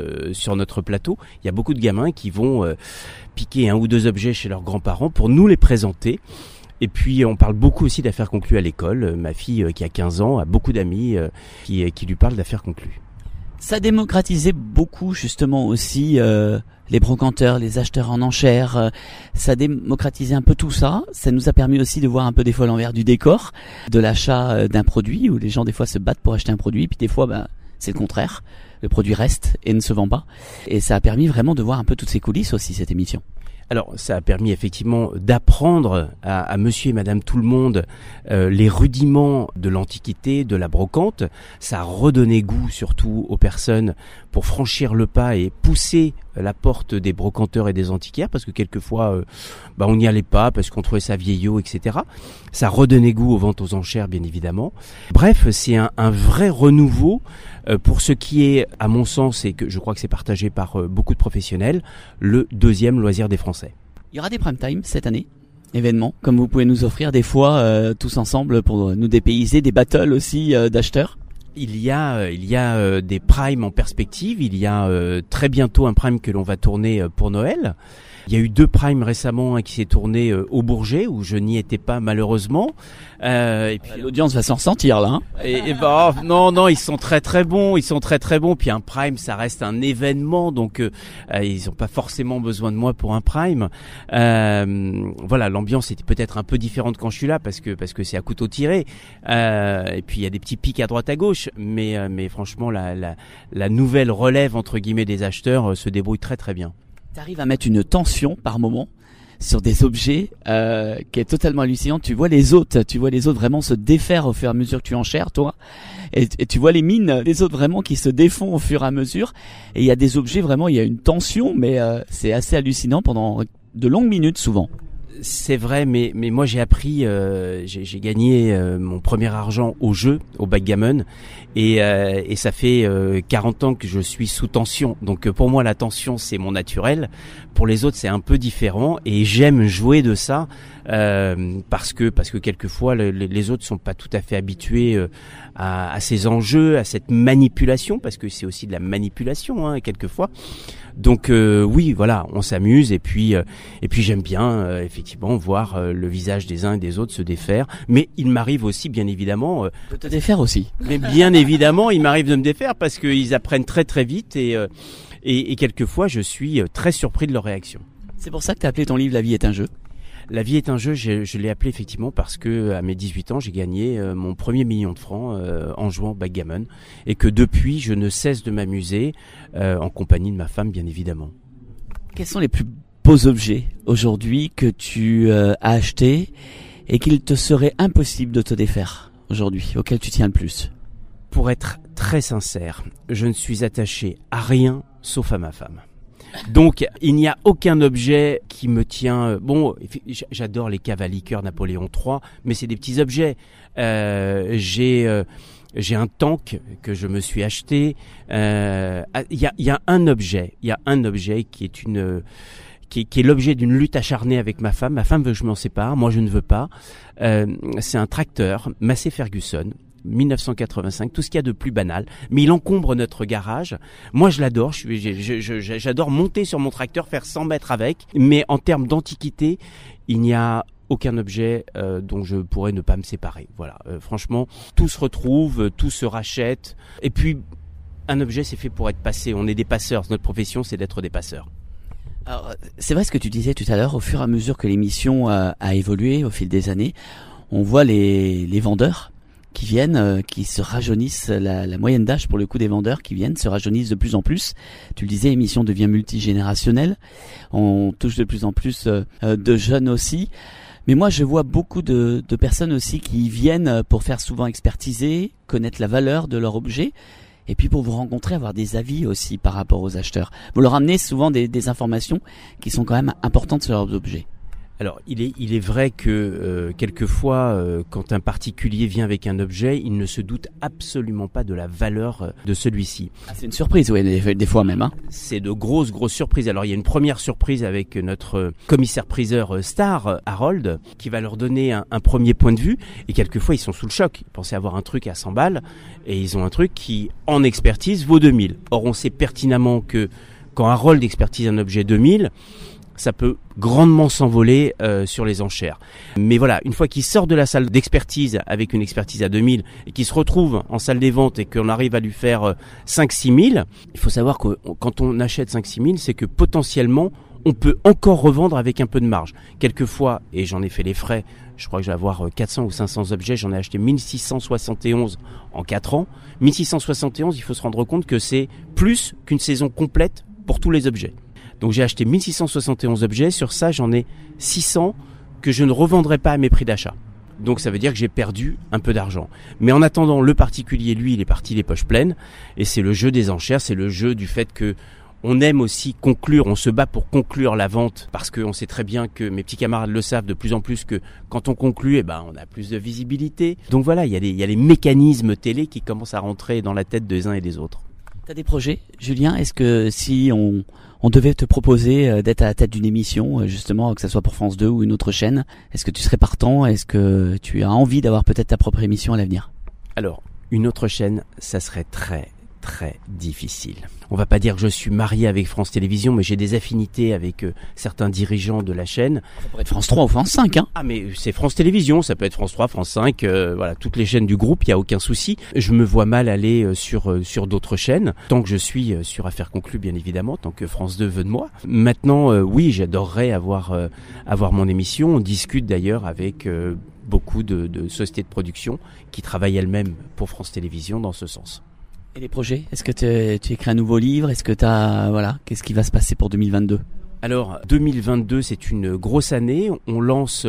notre plateau, il y a beaucoup de gamins qui vont piquer un ou deux objets chez leurs grands-parents pour nous les présenter. Et puis on parle beaucoup aussi d'affaires conclues à l'école. Ma fille qui a 15 ans a beaucoup d'amis qui lui parlent d'affaires conclues. Ça démocratisait beaucoup justement aussi les brocanteurs, les acheteurs en enchères. Ça démocratisait un peu tout ça. Ça nous a permis aussi de voir un peu des fois l'envers du décor de l'achat d'un produit où les gens des fois se battent pour acheter un produit, puis des fois c'est le contraire. Le produit reste et ne se vend pas. Et ça a permis vraiment de voir un peu toutes ces coulisses aussi, cette émission. Alors, ça a permis effectivement d'apprendre à monsieur et madame tout le monde les rudiments de l'Antiquité, de la brocante. Ça a redonné goût surtout aux personnes pour franchir le pas et pousser la porte des brocanteurs et des antiquaires, parce que quelquefois on n'y allait pas parce qu'on trouvait ça vieillot, etc. Ça redonnait goût aux ventes aux enchères, bien évidemment. Bref, c'est un vrai renouveau pour ce qui est, à mon sens, et que je crois que c'est partagé par beaucoup de professionnels, le deuxième loisir des Français. Il y aura des prime time cette année, événements, comme vous pouvez nous offrir des fois tous ensemble pour nous dépayser, des battles aussi d'acheteurs. Il y a des primes en perspective. Il y a très bientôt un prime que l'on va tourner pour Noël. Il y a eu 2 primes récemment qui s'est tourné au Bourget où je n'y étais pas malheureusement. Et puis l'audience va s'en ressentir là. Hein. Non, ils sont très bons. Puis un prime, ça reste un événement, donc ils n'ont pas forcément besoin de moi pour un prime. Voilà, l'ambiance était peut-être un peu différente quand je suis là parce que c'est à couteau tiré. Et puis il y a des petits pics à droite à gauche, mais franchement la nouvelle relève entre guillemets des acheteurs se débrouille très bien. T'arrives à mettre une tension par moment sur des objets qui est totalement hallucinante. Tu vois les autres vraiment se défaire au fur et à mesure que tu enchères, toi. Et tu vois les mines des autres vraiment qui se défont au fur et à mesure. Et il y a des objets vraiment, il y a une tension, mais c'est assez hallucinant pendant de longues minutes souvent. C'est vrai, mais moi j'ai appris, j'ai gagné mon premier argent au jeu, au backgammon, et ça fait 40 ans que je suis sous tension. Donc pour moi la tension c'est mon naturel. Pour les autres c'est un peu différent, et j'aime jouer de ça parce que quelquefois les autres sont pas tout à fait habitués à ces enjeux, à cette manipulation, parce que c'est aussi de la manipulation quelquefois. Donc oui, voilà, on s'amuse et puis j'aime bien effectivement voir le visage des uns et des autres se défaire. Mais il m'arrive aussi, bien évidemment, de te défaire aussi. Mais bien évidemment, il m'arrive de me défaire parce qu'ils apprennent très vite et quelquefois je suis très surpris de leur réaction. C'est pour ça que tu as appelé ton livre La vie est un jeu. La vie est un jeu, je l'ai appelé effectivement parce que à mes 18 ans, j'ai gagné mon premier million de francs en jouant au backgammon et que depuis, je ne cesse de m'amuser en compagnie de ma femme, bien évidemment. Quels sont les plus beaux objets aujourd'hui que tu as achetés et qu'il te serait impossible de te défaire aujourd'hui, auquel tu tiens le plus? Pour être très sincère, je ne suis attaché à rien sauf à ma femme. Donc, il n'y a aucun objet qui me tient... Bon, j'adore les caves à liqueur Napoléon III, mais c'est des petits objets. J'ai un tank que je me suis acheté. Il y a un objet qui est qui est l'objet d'une lutte acharnée avec ma femme. Ma femme veut que je m'en sépare, moi je ne veux pas. C'est un tracteur Massey Ferguson. 1985, tout ce qu'il y a de plus banal, mais il encombre notre garage. Moi, je l'adore. J'adore monter sur mon tracteur, faire 100 mètres avec. Mais en termes d'antiquité, il n'y a aucun objet dont je pourrais ne pas me séparer. Voilà. Franchement, tout se retrouve, tout se rachète. Et puis, un objet, c'est fait pour être passé. On est des passeurs. Notre profession, c'est d'être des passeurs. Alors, c'est vrai ce que tu disais tout à l'heure. Au fur et à mesure que l'émission a évolué au fil des années, on voit les vendeurs qui viennent, qui se rajeunissent, la moyenne d'âge pour le coup des vendeurs qui viennent se rajeunissent de plus en plus. Tu le disais, l'émission devient multigénérationnelle. On touche de plus en plus de jeunes aussi. Mais moi, je vois beaucoup de personnes aussi qui viennent pour faire souvent expertiser, connaître la valeur de leur objet. Et puis pour vous rencontrer, avoir des avis aussi par rapport aux acheteurs. Vous leur amenez souvent des informations qui sont quand même importantes sur leurs objets. Alors, il est vrai que quelquefois, quand un particulier vient avec un objet, il ne se doute absolument pas de la valeur de celui-ci. Ah, c'est une surprise, oui, des fois même. Hein. C'est de grosses surprises. Alors, il y a une première surprise avec notre commissaire-priseur star, Harold, qui va leur donner un premier point de vue. Et quelquefois, ils sont sous le choc. Ils pensaient avoir un truc à 100 balles et ils ont un truc qui, en expertise, vaut 2000. Or, on sait pertinemment que quand Harold expertise un objet 2000, ça peut grandement s'envoler sur les enchères. Mais voilà, une fois qu'il sort de la salle d'expertise avec une expertise à 2000 et qu'il se retrouve en salle des ventes et qu'on arrive à lui faire 5-6 000, il faut savoir que quand on achète 5-6 000, c'est que potentiellement, on peut encore revendre avec un peu de marge. Quelquefois, et j'en ai fait les frais, je crois que je vais avoir 400 ou 500 objets, j'en ai acheté 1671 en 4 ans. 1671, il faut se rendre compte que c'est plus qu'une saison complète pour tous les objets. Donc j'ai acheté 1671 objets, sur ça j'en ai 600 que je ne revendrai pas à mes prix d'achat. Donc ça veut dire que j'ai perdu un peu d'argent. Mais en attendant, le particulier, lui, il est parti les poches pleines. Et c'est le jeu des enchères, c'est le jeu du fait que on aime aussi conclure, on se bat pour conclure la vente parce qu'on sait très bien que mes petits camarades le savent de plus en plus que quand on conclut, on a plus de visibilité. Donc voilà, il y a les mécanismes télé qui commencent à rentrer dans la tête des uns et des autres. T'as des projets, Julien? Est-ce que si on devait te proposer d'être à la tête d'une émission, justement, que ce soit pour France 2 ou une autre chaîne, est-ce que tu serais partant? Est-ce que tu as envie d'avoir peut-être ta propre émission à l'avenir? Alors, une autre chaîne, ça serait très difficile. On va pas dire que je suis marié avec France Télévisions, mais j'ai des affinités avec certains dirigeants de la chaîne. Ça pourrait être France 3 ou France 5, hein. Ah, mais c'est France Télévisions, ça peut être France 3, France 5, voilà, toutes les chaînes du groupe, il y a aucun souci. Je me vois mal aller sur d'autres chaînes, tant que je suis sur Affaires conclues, bien évidemment, tant que France 2 veut de moi. Maintenant, oui, j'adorerais avoir mon émission. On discute d'ailleurs avec beaucoup de sociétés de production qui travaillent elles-mêmes pour France Télévisions dans ce sens. Et les projets? Est-ce que tu écris un nouveau livre? Est-ce que qu'est-ce qui va se passer pour 2022? Alors, 2022, c'est une grosse année. On lance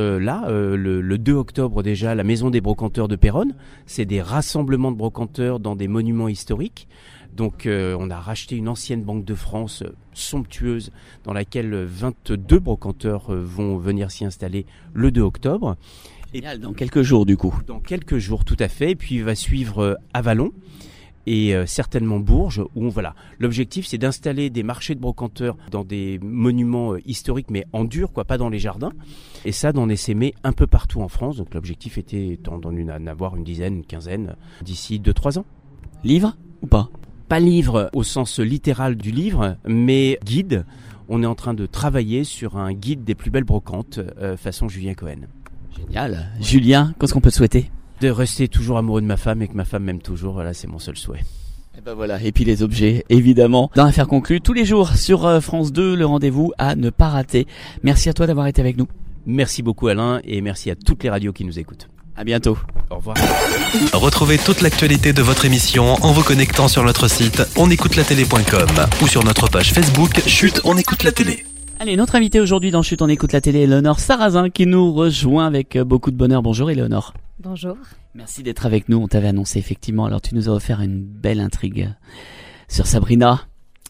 le 2 octobre déjà, la Maison des Brocanteurs de Péronne. C'est des rassemblements de brocanteurs dans des monuments historiques. Donc, on a racheté une ancienne Banque de France somptueuse dans laquelle 22 brocanteurs vont venir s'y installer le 2 octobre. Génial, dans quelques jours du coup. Dans quelques jours, tout à fait. Et puis, il va suivre Avallon. Et certainement Bourges, où l'objectif c'est d'installer des marchés de brocanteurs dans des monuments historiques, mais en dur, pas dans les jardins, et ça d'en essaimer un peu partout en France. Donc l'objectif était d'en avoir une dizaine, une quinzaine d'ici 2-3 ans. Livre ou pas? Pas livre au sens littéral du livre, mais guide. On est en train de travailler sur un guide des plus belles brocantes façon Julien Cohen. Génial. Julien, qu'est-ce qu'on peut te souhaiter? De rester toujours amoureux de ma femme et que ma femme m'aime toujours, voilà, c'est mon seul souhait. Et voilà, et puis les objets, évidemment. Dans Affaires conclues, tous les jours sur France 2, le rendez-vous à ne pas rater. Merci à toi d'avoir été avec nous. Merci beaucoup Alain et merci à toutes les radios qui nous écoutent. À bientôt. Au revoir. Retrouvez toute l'actualité de votre émission en vous connectant sur notre site onécoutelatélé.com ou sur notre page Facebook Chut, on écoute la télé. Allez, notre invité aujourd'hui dans Chut, on écoute la télé, Éléonore Sarrazin, qui nous rejoint avec beaucoup de bonheur. Bonjour Éléonore. Bonjour. Merci d'être avec nous. On t'avait annoncé effectivement. Alors tu nous as offert une belle intrigue sur Sabrina,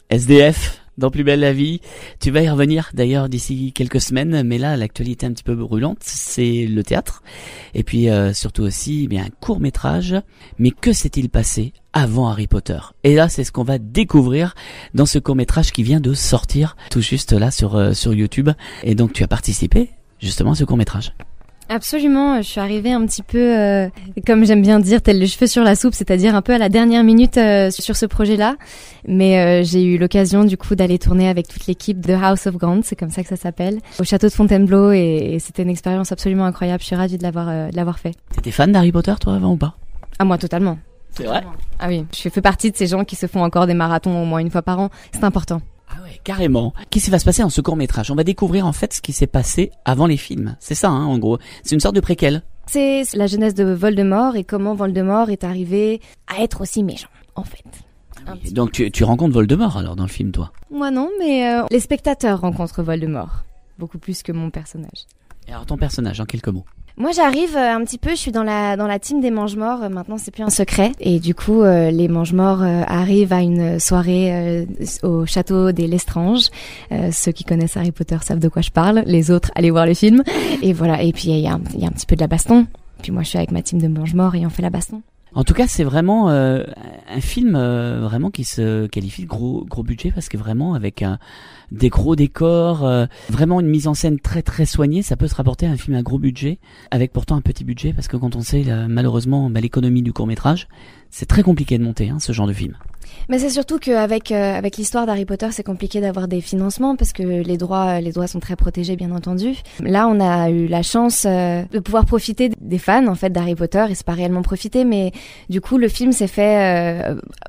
SDF, dans Plus belle la vie. Tu vas y revenir d'ailleurs d'ici quelques semaines, mais là l'actualité un petit peu brûlante, c'est le théâtre. Et puis surtout aussi un court-métrage. Mais que s'est-il passé avant Harry Potter? Et là c'est ce qu'on va découvrir dans ce court-métrage qui vient de sortir tout juste là sur YouTube. Et donc tu as participé justement à ce court-métrage. Absolument, je suis arrivée un petit peu, comme j'aime bien dire, tel les cheveux sur la soupe, c'est-à-dire un peu à la dernière minute sur ce projet-là. Mais j'ai eu l'occasion du coup d'aller tourner avec toute l'équipe de House of Grant, c'est comme ça que ça s'appelle, au château de Fontainebleau et c'était une expérience absolument incroyable. Je suis ravie de l'avoir fait. T'étais fan d'Harry Potter toi avant ou pas? Ah moi totalement. C'est vrai? Ah oui, je fais partie de ces gens qui se font encore des marathons au moins une fois par an. C'est important. Ah ouais, carrément. Qu'est-ce qui va se passer dans ce court-métrage? On va découvrir en fait ce qui s'est passé avant les films. C'est ça, hein, en gros. C'est une sorte de préquel. C'est la jeunesse de Voldemort et comment Voldemort est arrivé à être aussi méchant, en fait. Oui. Donc tu rencontres Voldemort alors dans le film, toi? Moi non, mais les spectateurs rencontrent Voldemort. Beaucoup plus que mon personnage. Et alors ton personnage, en quelques mots? Moi j'arrive un petit peu, je suis dans la team des Mange-Morts, maintenant c'est plus un secret. Et du coup les Mange-Morts arrivent à une soirée au château des Lestrange. Ceux qui connaissent Harry Potter savent de quoi je parle, les autres allez voir le film. Et voilà, et puis il y a un petit peu de la baston. Puis moi je suis avec ma team de Mange-Morts et on fait la baston. En tout cas, c'est vraiment un film vraiment qui se qualifie de gros budget parce que vraiment avec des gros décors, vraiment une mise en scène très très soignée, ça peut se rapporter à un film à gros budget avec pourtant un petit budget parce que quand on sait malheureusement l'économie du court-métrage, c'est très compliqué de monter ce genre de film. Mais c'est surtout qu'avec avec l'histoire d'Harry Potter, c'est compliqué d'avoir des financements parce que les droits sont très protégés, bien entendu. Là, on a eu la chance de pouvoir profiter des fans en fait d'Harry Potter et c'est pas réellement profiter, mais du coup, le film s'est fait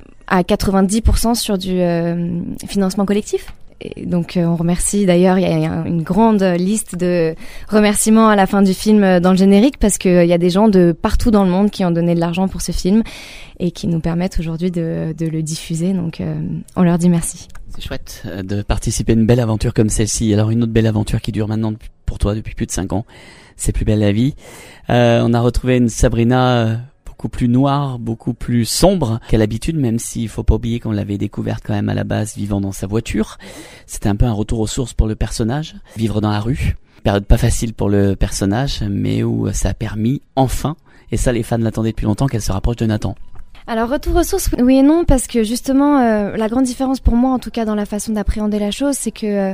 à 90% sur du financement collectif. Et donc on remercie d'ailleurs, il y a une grande liste de remerciements à la fin du film dans le générique parce qu'il y a des gens de partout dans le monde qui ont donné de l'argent pour ce film et qui nous permettent aujourd'hui de le diffuser, donc on leur dit merci. C'est chouette de participer à une belle aventure comme celle-ci. Alors une autre belle aventure qui dure maintenant pour toi depuis plus de 5 ans, c'est Plus belle la vie. On a retrouvé une Sabrina beaucoup plus noire, beaucoup plus sombre qu'à l'habitude, même s'il faut pas oublier qu'on l'avait découverte quand même à la base vivant dans sa voiture. C'était un peu un retour aux sources pour le personnage, vivre dans la rue. Période pas facile pour le personnage, mais où ça a permis enfin, et ça les fans l'attendaient depuis longtemps, qu'elle se rapproche de Nathan. Alors retour aux sources, oui et non, parce que justement la grande différence pour moi, en tout cas dans la façon d'appréhender la chose, c'est que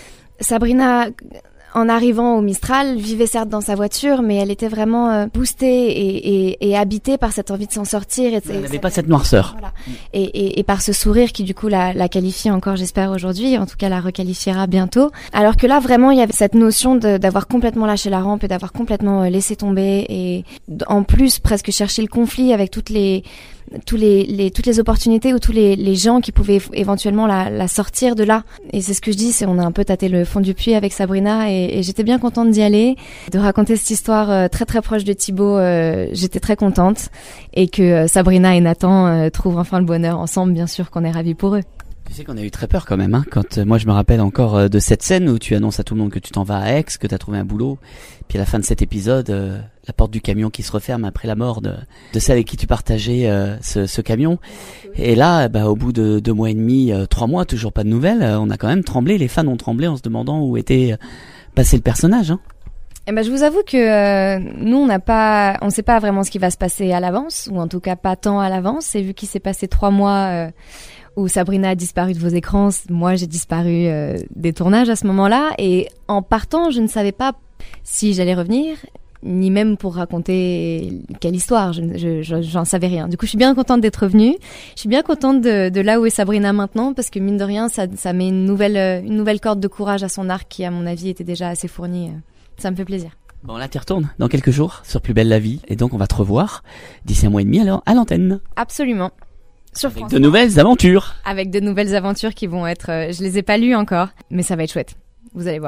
Sabrina, en arrivant au Mistral, vivait certes dans sa voiture, mais elle était vraiment boostée et habitée par cette envie de s'en sortir. Elle n'avait pas cette noirceur. Voilà. Et par ce sourire qui du coup la qualifie encore, j'espère aujourd'hui, en tout cas la requalifiera bientôt. Alors que là vraiment il y avait cette notion d'avoir complètement lâché la rampe et d'avoir complètement laissé tomber et en plus presque chercher le conflit avec toutes les opportunités ou tous les gens qui pouvaient éventuellement la sortir de là. Et c'est ce que je dis, c'est on a un peu tâté le fond du puits avec Sabrina et j'étais bien contente d'y aller, de raconter cette histoire très très proche de Thibaut. J'étais très contente et que Sabrina et Nathan trouvent enfin le bonheur ensemble, bien sûr qu'on est ravis pour eux. Tu sais qu'on a eu très peur quand même, quand moi je me rappelle encore de cette scène où tu annonces à tout le monde que tu t'en vas à Aix, que tu as trouvé un boulot, puis à la fin de cet épisode, la porte du camion qui se referme après la mort de celle avec qui tu partageais ce camion. Et là, au bout de 2 mois et demi, 3 mois, toujours pas de nouvelles, on a quand même tremblé, les fans ont tremblé en se demandant où était passé le personnage. Eh ben, je vous avoue que nous, on sait pas vraiment ce qui va se passer à l'avance, ou en tout cas pas tant à l'avance, et vu qu'il s'est passé 3 mois... où Sabrina a disparu de vos écrans, moi j'ai disparu des tournages à ce moment-là, et en partant, je ne savais pas si j'allais revenir, ni même pour raconter quelle histoire, j'en savais rien. Du coup, je suis bien contente d'être revenue, je suis bien contente de là où est Sabrina maintenant, parce que mine de rien, ça met une nouvelle corde de courage à son arc qui, à mon avis, était déjà assez fournie. Ça me fait plaisir. Bon, là, tu retournes dans quelques jours sur Plus belle la vie, et donc on va te revoir d'ici 1 mois et demi alors à l'antenne. Absolument. Avec de nouvelles aventures. Avec de nouvelles aventures qui vont être... je les ai pas lues encore, mais ça va être chouette. Vous allez voir.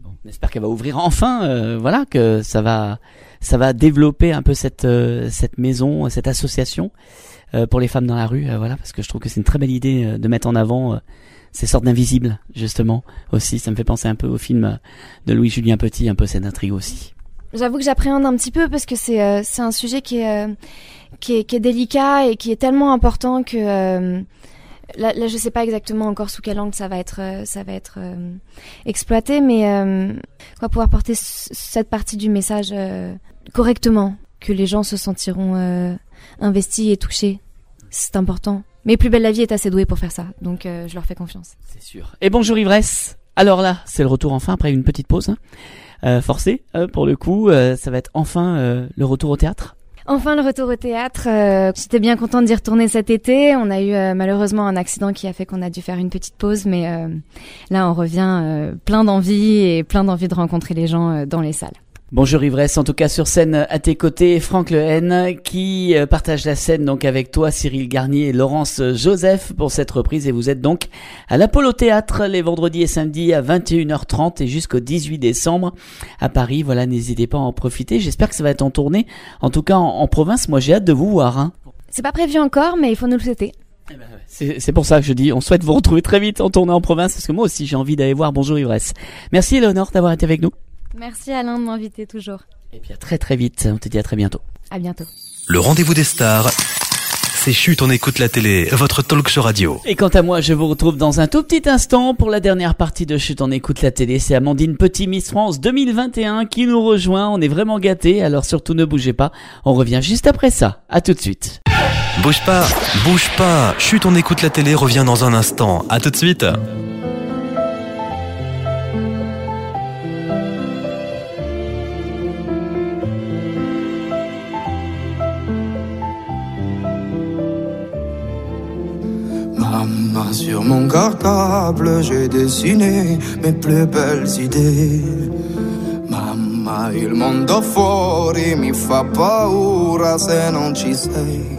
On espère qu'elle va ouvrir enfin, voilà, que ça va développer un peu cette maison, cette association pour les femmes dans la rue, voilà, parce que je trouve que c'est une très belle idée de mettre en avant ces sortes d'invisibles, justement, aussi. Ça me fait penser un peu au film de Louis-Julien Petit, un peu cette intrigue aussi. J'avoue que j'appréhende un petit peu parce que c'est un sujet qui est délicat et qui est tellement important que là je sais pas exactement encore sous quel angle ça va être exploité, mais on va pouvoir porter cette partie du message correctement, que les gens se sentiront investis et touchés. C'est important. Mais Plus belle la vie est assez douée pour faire ça, donc je leur fais confiance. C'est sûr. Et bonjour Ivresse. Alors là, c'est le retour enfin après une petite pause forcée pour le coup. Ça va être enfin le retour au théâtre. Enfin le retour au théâtre. J'étais bien contente d'y retourner cet été. On a eu malheureusement un accident qui a fait qu'on a dû faire une petite pause, mais là on revient plein d'envie et plein d'envie de rencontrer les gens dans les salles. Bonjour Ivresse, en tout cas sur scène à tes côtés, Franck Lehen qui partage la scène donc avec toi, Cyril Garnier et Laurence Joseph pour cette reprise, et vous êtes donc à l'Apollo Théâtre les vendredis et samedis à 21h30 et jusqu'au 18 décembre à Paris. Voilà, n'hésitez pas à en profiter. J'espère que ça va être en tournée, en tout cas en province. Moi j'ai hâte de vous voir, hein. C'est pas prévu encore, mais il faut nous le souhaiter. C'est pour ça que je dis, on souhaite vous retrouver très vite en tournée en province, parce que moi aussi j'ai envie d'aller voir Bonjour Ivresse. Merci Éléonore d'avoir été avec nous. Merci Alain de m'inviter toujours. Et puis à très très vite, on te dit à très bientôt. À bientôt. Le rendez-vous des stars, c'est Chut, on écoute la télé, votre talk show radio. Et quant à moi, je vous retrouve dans un tout petit instant pour la dernière partie de Chut, on écoute la télé. C'est Amandine Petit, Miss France 2021 qui nous rejoint. On est vraiment gâtés, alors surtout ne bougez pas. On revient juste après ça. À tout de suite. Bouge pas. Chut, on écoute la télé revient dans un instant. À tout de suite. Maman, sur mon cartable, j'ai dessiné mes plus belles idées. Mamma, il mondo fuori mi fa paura se non ci sei.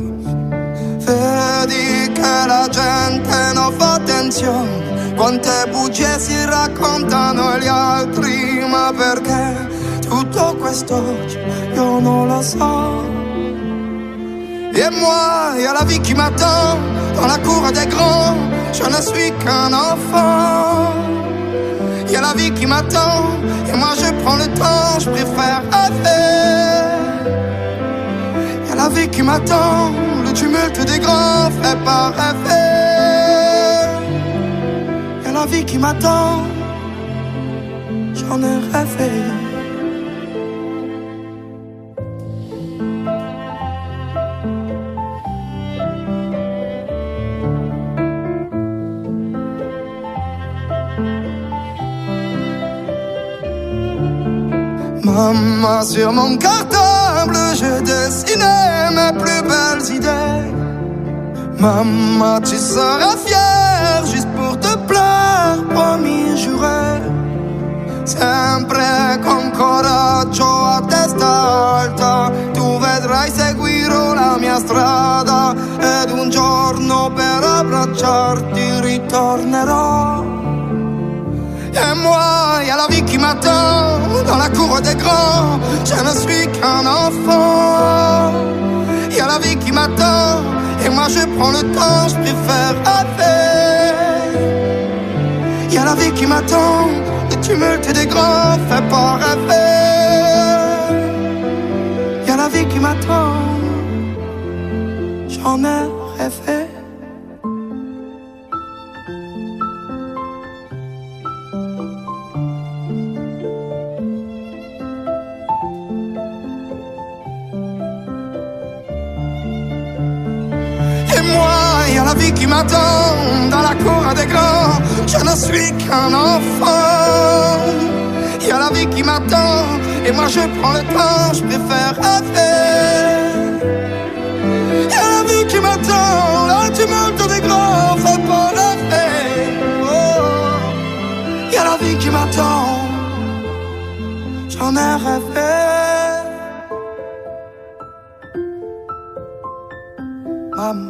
Vedi che la gente non fa attenzione, quante bugie si raccontano gli altri, ma perché tutto questo io non lo so. Et moi, y'a la vie qui m'attend dans la cour des grands, je ne suis qu'un enfant. Y'a la vie qui m'attend et moi je prends le temps, je préfère rêver. Y'a la vie qui m'attend, le tumulte des grands fait pas rêver. Y'a la vie qui m'attend, j'en ai rêvé. Maman, sur mon cartable, je dessinais mes plus belles idées. Maman, tu seras fière juste pour te plaire, promis, juré. Sempre con coraggio a testa alta, tu vedrai seguirò la mia strada ed un giorno per abbracciarti ritornerò. Et moi, y'a la vie qui m'attend dans la cour des grands, je ne suis qu'un enfant. Y'a la vie qui m'attend et moi je prends le temps, je préfère rêver. Y'a la vie qui m'attend, le tumulte des grands fait pas rêver. Y'a la vie qui m'attend, j'en ai rêvé. La vie qui m'attend dans la cour des grands, je ne suis qu'un enfant. Y'a la vie qui m'attend et moi je prends le temps, je préfère rêver. Y'a la vie qui m'attend, le tumulte des grands fait pas rêver. Oh. Y'a la vie qui m'attend, j'en ai rêvé. Maman,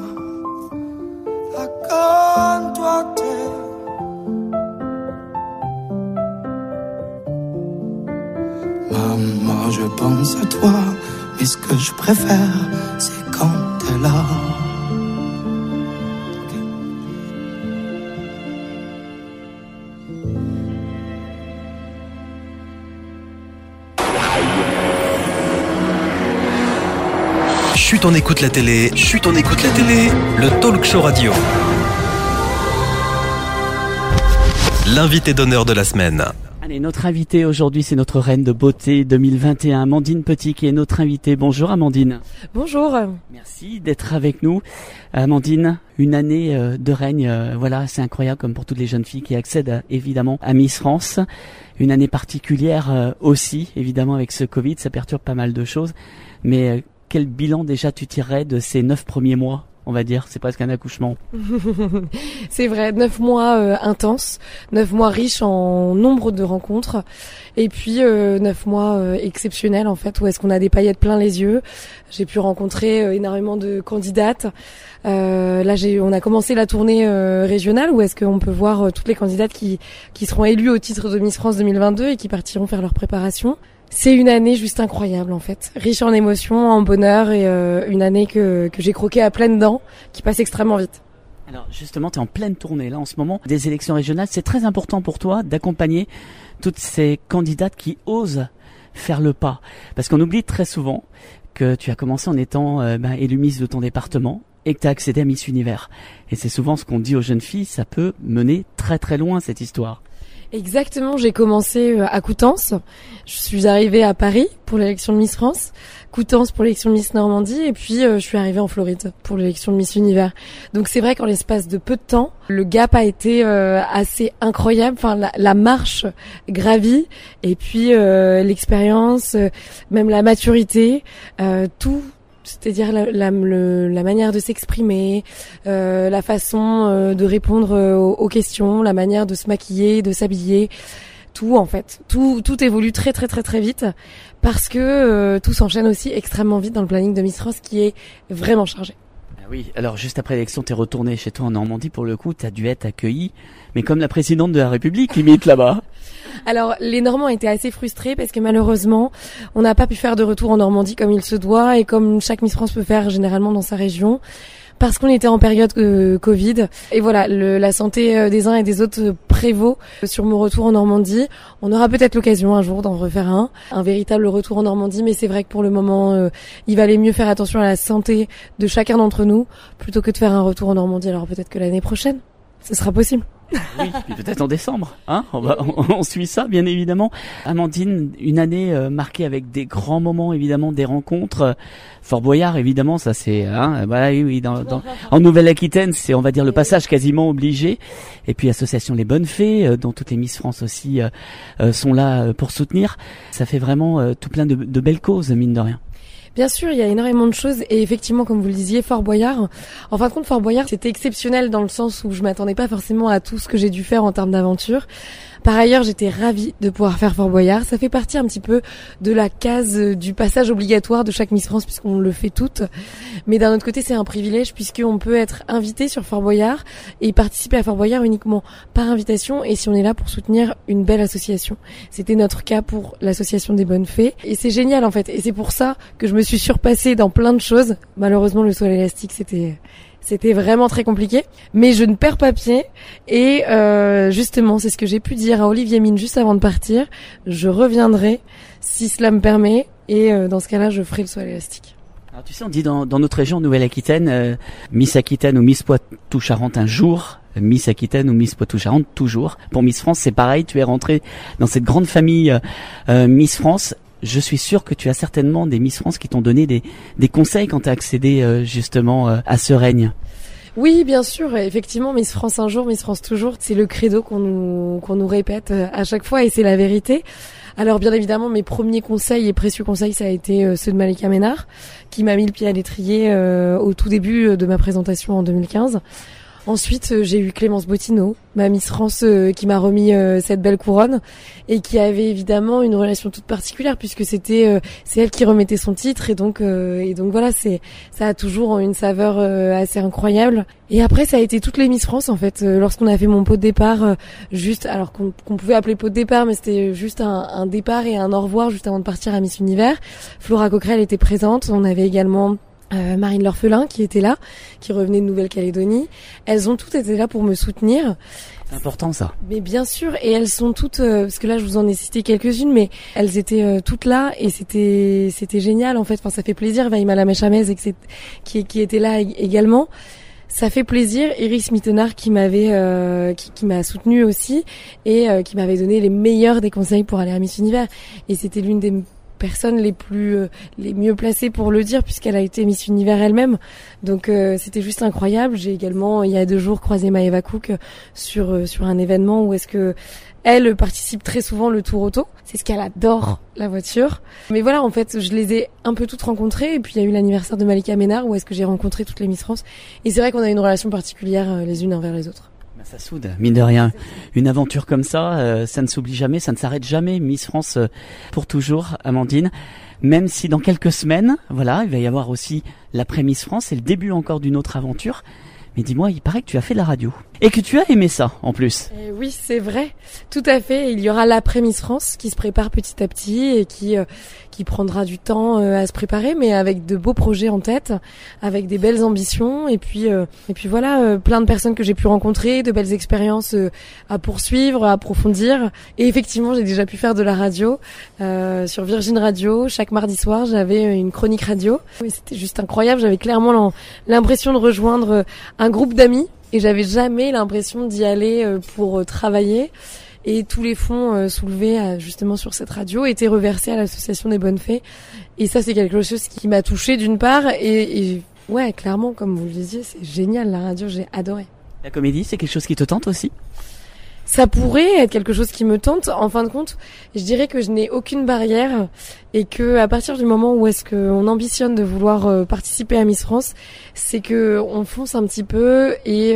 accanto a te, pense à toi. Mais ce que je préfère, c'est quand t'es là. Chut, on écoute la télé. Chut, on écoute la télé. Le talk show radio. L'invité d'honneur de la semaine. Allez, notre invitée aujourd'hui, c'est notre reine de beauté 2021, Amandine Petit, qui est notre invitée. Bonjour Amandine. Bonjour. Merci d'être avec nous. Amandine, une année de règne, voilà, c'est incroyable comme pour toutes les jeunes filles qui accèdent évidemment à Miss France. Une année particulière aussi, évidemment avec ce Covid, ça perturbe pas mal de choses. Mais quel bilan déjà tu tirerais de ces 9 premiers mois ? On va dire, c'est presque un accouchement. C'est vrai, 9 mois intenses, 9 mois riches en nombre de rencontres, et puis 9 mois exceptionnels en fait, où est-ce qu'on a des paillettes plein les yeux. J'ai pu rencontrer énormément de candidates. Là, on a commencé la tournée régionale, où est-ce qu'on peut voir toutes les candidates qui seront élues au titre de Miss France 2022 et qui partiront faire leur préparation. C'est une année juste incroyable en fait, riche en émotions, en bonheur, et une année que j'ai croquée à pleines dents, qui passe extrêmement vite. Alors justement, tu es en pleine tournée là en ce moment des élections régionales. C'est très important pour toi d'accompagner toutes ces candidates qui osent faire le pas. Parce qu'on oublie très souvent que tu as commencé en étant élue Miss de ton département et que tu as accédé à Miss Univers. Et c'est souvent ce qu'on dit aux jeunes filles, ça peut mener très très loin cette histoire. Exactement, j'ai commencé à Coutances, je suis arrivée à Paris pour l'élection de Miss France, Coutances pour l'élection de Miss Normandie, et puis je suis arrivée en Floride pour l'élection de Miss Univers. Donc c'est vrai qu'en l'espace de peu de temps, le gap a été assez incroyable, enfin la marche gravie, et puis l'expérience, même la maturité, tout. C'est-à-dire la manière de s'exprimer, la façon de répondre aux questions, la manière de se maquiller, de s'habiller, tout en fait. Tout évolue très très très très vite parce que tout s'enchaîne aussi extrêmement vite dans le planning de Miss France qui est vraiment chargé. Oui, alors juste après l'élection, t'es retourné chez toi en Normandie. Pour le coup, t'as dû être accueillie, mais comme la présidente de la République, limite là-bas. Alors, les Normands étaient assez frustrés parce que malheureusement, on n'a pas pu faire de retour en Normandie comme il se doit et comme chaque Miss France peut faire généralement dans sa région. Parce qu'on était en période Covid. Et voilà, la santé des uns et des autres prévaut sur mon retour en Normandie. On aura peut-être l'occasion un jour d'en refaire un véritable retour en Normandie, mais c'est vrai que pour le moment, il valait mieux faire attention à la santé de chacun d'entre nous plutôt que de faire un retour en Normandie. Alors peut-être que l'année prochaine, ce sera possible. Oui, puis peut-être en décembre, hein. On suit ça, bien évidemment. Amandine, une année marquée avec des grands moments, évidemment, des rencontres. Fort Boyard, évidemment, ça c'est, voilà, oui, en Nouvelle-Aquitaine, c'est, on va dire, le passage quasiment obligé. Et puis association Les Bonnes Fées, dont toutes les Miss France aussi sont là pour soutenir. Ça fait vraiment tout plein de belles causes, mine de rien. Bien sûr, il y a énormément de choses et effectivement, comme vous le disiez, Fort Boyard. En fin de compte, Fort Boyard, c'était exceptionnel dans le sens où je m'attendais pas forcément à tout ce que j'ai dû faire en termes d'aventure. Par ailleurs, j'étais ravie de pouvoir faire Fort Boyard. Ça fait partie un petit peu de la case du passage obligatoire de chaque Miss France puisqu'on le fait toutes. Mais d'un autre côté, c'est un privilège puisqu'on peut être invité sur Fort Boyard et participer à Fort Boyard uniquement par invitation et si on est là pour soutenir une belle association. C'était notre cas pour l'association des Bonnes Fées et c'est génial en fait. Et c'est pour ça que je me suis surpassée dans plein de choses. Malheureusement, le saut à l'élastique, c'était vraiment très compliqué, mais je ne perds pas pied et justement c'est ce que j'ai pu dire à Olivier Mine juste avant de partir. Je reviendrai si cela me permet et dans ce cas-là je ferai le saut à l'élastique. Alors tu sais, on dit dans notre région Nouvelle-Aquitaine, Miss Aquitaine ou Miss Poitou-Charentes un jour, Miss Aquitaine ou Miss Poitou-Charentes toujours. Pour Miss France c'est pareil, tu es rentrée dans cette grande famille Miss France. Je suis sûr que tu as certainement des Miss France qui t'ont donné des conseils quand tu as accédé justement à ce règne. Oui, bien sûr, effectivement, Miss France un jour, Miss France toujours, c'est le credo qu'on nous répète à chaque fois et c'est la vérité. Alors bien évidemment, mes premiers conseils et précieux conseils, ça a été ceux de Malika Ménard, qui m'a mis le pied à l'étrier au tout début de ma présentation en 2015. Ensuite, j'ai eu Clémence Bottineau, ma Miss France, qui m'a remis cette belle couronne et qui avait évidemment une relation toute particulière puisque c'est elle qui remettait son titre et donc voilà, ça a toujours une saveur assez incroyable. Et après, ça a été toutes les Miss France en fait. Lorsqu'on a fait mon pot de départ, juste alors qu'on pouvait appeler pot de départ, mais c'était juste un départ et un au revoir juste avant de partir à Miss Univers. Flora Coquerel était présente. On avait également Marine L'Orphelin qui était là, qui revenait de Nouvelle-Calédonie. Elles ont toutes été là pour me soutenir. C'est important ça. Mais bien sûr, et elles sont toutes, parce que là je vous en ai cité quelques-unes, mais elles étaient toutes là et c'était génial en fait. Enfin, ça fait plaisir. Vaïma Lamechamez qui était là également. Ça fait plaisir. Iris Mittenard qui m'avait qui m'a soutenue aussi et qui m'avait donné les meilleurs des conseils pour aller à Miss Univers. Et c'était l'une des personnes les mieux placées pour le dire puisqu'elle a été Miss Univers elle-même. Donc c'était juste incroyable. J'ai également il y a 2 jours croisé Maëva Cook sur un événement où est-ce que elle participe très souvent le tour auto. C'est ce qu'elle adore, la voiture. Mais voilà, en fait, je les ai un peu toutes rencontrées. Et puis, il y a eu l'anniversaire de Malika Ménard où est-ce que j'ai rencontré toutes les Miss France. Et c'est vrai qu'on a une relation particulière les unes envers les autres. Ça soude, mine de rien. Une aventure comme ça, ça ne s'oublie jamais, ça ne s'arrête jamais. Miss France pour toujours, Amandine. Même si dans quelques semaines, voilà, il va y avoir aussi l'après Miss France et le début encore d'une autre aventure. Mais dis-moi, il paraît que tu as fait de la radio. Et que tu as aimé ça, en plus. Oui, c'est vrai. Tout à fait. Il y aura l'après Miss France qui se prépare petit à petit et qui prendra du temps à se préparer, mais avec de beaux projets en tête, avec des belles ambitions. Et puis voilà, plein de personnes que j'ai pu rencontrer, de belles expériences à poursuivre, à approfondir. Et effectivement, j'ai déjà pu faire de la radio sur Virgin Radio. Chaque mardi soir, j'avais une chronique radio. Oui, c'était juste incroyable. J'avais clairement l'impression de rejoindre un groupe d'amis. Et j'avais jamais l'impression d'y aller pour travailler. Et tous les fonds soulevés justement sur cette radio étaient reversés à l'association des Bonnes Fées. Et ça, c'est quelque chose qui m'a touchée d'une part. Et ouais, clairement, comme vous le disiez, c'est génial la radio, j'ai adoré. La comédie, c'est quelque chose qui te tente aussi ? Ça pourrait être quelque chose qui me tente. En fin de compte, je dirais que je n'ai aucune barrière et que à partir du moment où est-ce qu'on ambitionne de vouloir participer à Miss France, c'est que on fonce un petit peu et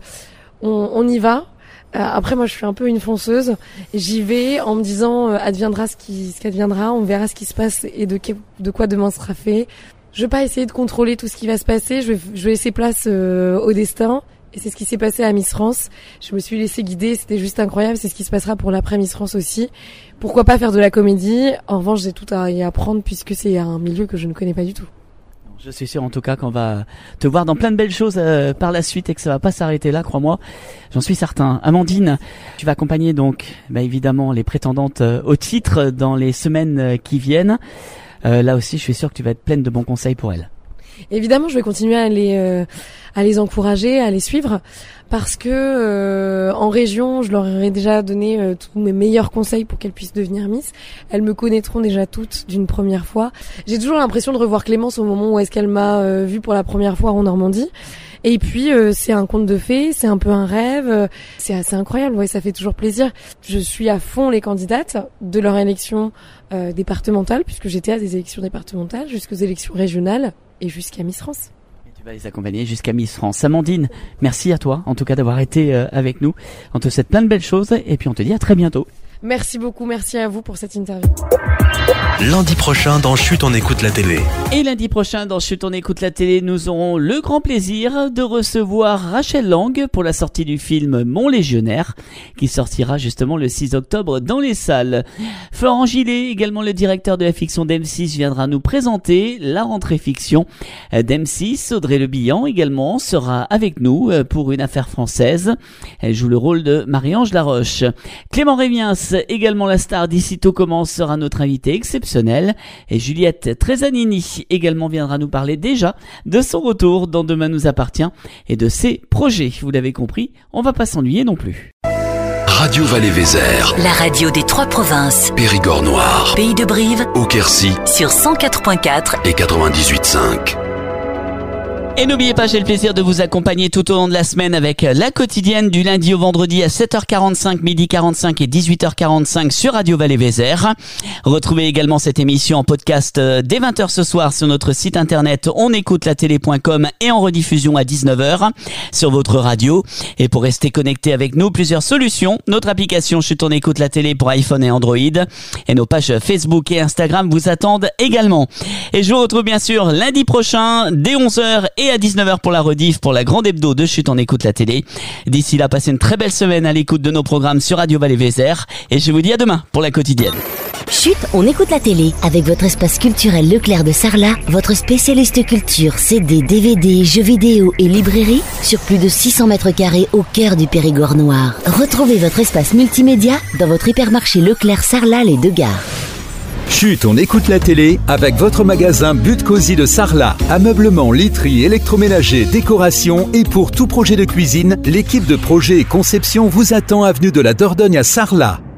on y va. Après, moi, je suis un peu une fonceuse. J'y vais en me disant adviendra ce qu'adviendra, on verra ce qui se passe et de quoi demain sera fait. Je vais pas essayer de contrôler tout ce qui va se passer. Je vais laisser place au destin. Et c'est ce qui s'est passé à Miss France. Je me suis laissée guider, c'était juste incroyable. C'est ce qui se passera pour l'après Miss France aussi. Pourquoi pas faire de la comédie ? En revanche, j'ai tout à y apprendre puisque c'est un milieu que je ne connais pas du tout. Je suis sûr en tout cas qu'on va te voir dans plein de belles choses par la suite et que ça va pas s'arrêter là, crois-moi. J'en suis certain. Amandine, tu vas accompagner donc évidemment les prétendantes au titre dans les semaines qui viennent. Là aussi, je suis sûr que tu vas être pleine de bons conseils pour elles. Évidemment, je vais continuer à les encourager, à les suivre, parce que en région, je leur ai déjà donné tous mes meilleurs conseils pour qu'elles puissent devenir Miss. Elles me connaîtront déjà toutes d'une première fois. J'ai toujours l'impression de revoir Clémence au moment où est-ce qu'elle m'a vue pour la première fois en Normandie. Et puis c'est un conte de fées, c'est un peu un rêve, c'est assez incroyable, ouais, ça fait toujours plaisir. Je suis à fond les candidates de leur élection départementale, puisque j'étais à des élections départementales jusqu'aux élections régionales et jusqu'à Miss France. Et tu vas les accompagner jusqu'à Miss France. Amandine, merci à toi en tout cas d'avoir été avec nous. On te souhaite plein de belles choses et puis on te dit à très bientôt. Merci beaucoup, merci à vous pour cette interview. Lundi prochain dans Chut, on écoute la télé. Et lundi prochain dans Chut, on écoute la télé, nous aurons le grand plaisir de recevoir Rachel Lang pour la sortie du film Mon Légionnaire, qui sortira justement le 6 octobre dans les salles. Florent Gillet, également le directeur de la fiction d'M6, viendra nous présenter la rentrée fiction d'M6. Audrey Le Bihan également sera avec nous pour Une affaire française. Elle joue le rôle de Marie-Ange Laroche. Clément Rémiens, également la star d'Ici Tout commence, sera notre invité exceptionnel. Et Juliette Tresanini également viendra nous parler déjà de son retour dans Demain nous appartient et de ses projets. Vous l'avez compris, on va pas s'ennuyer non plus. Radio Vallée-Vézère. La radio des 3 provinces. Périgord Noir. Pays de Brive. Auquercy. Sur 104.4 et 98.5. Et n'oubliez pas, j'ai le plaisir de vous accompagner tout au long de la semaine avec la quotidienne du lundi au vendredi à 7h45, midi 45 et 18h45 sur Radio Valais-Vézère. Retrouvez également cette émission en podcast dès 20h ce soir sur notre site internet onécoutelatélé.com et en rediffusion à 19h sur votre radio. Et pour rester connecté avec nous, plusieurs solutions. Notre application Chut on écoute la télé pour iPhone et Android. Et nos pages Facebook et Instagram vous attendent également. Et je vous retrouve bien sûr lundi prochain dès 11h et à 19h pour la rediff pour la grande hebdo de Chut on écoute la télé. D'ici là, passez une très belle semaine à l'écoute de nos programmes sur Radio Valais-Vézère et je vous dis à demain pour la quotidienne. Chut, on écoute la télé avec votre espace culturel Leclerc de Sarlat, votre spécialiste culture, CD, DVD, jeux vidéo et librairie sur plus de 600 mètres carrés au cœur du Périgord noir. Retrouvez votre espace multimédia dans votre hypermarché Leclerc Sarlat les 2 gares. Chut, on écoute la télé avec votre magasin But Cosy de Sarlat. Ameublement, literie, électroménager, décoration et pour tout projet de cuisine, l'équipe de projet et conception vous attend avenue de la Dordogne à Sarlat.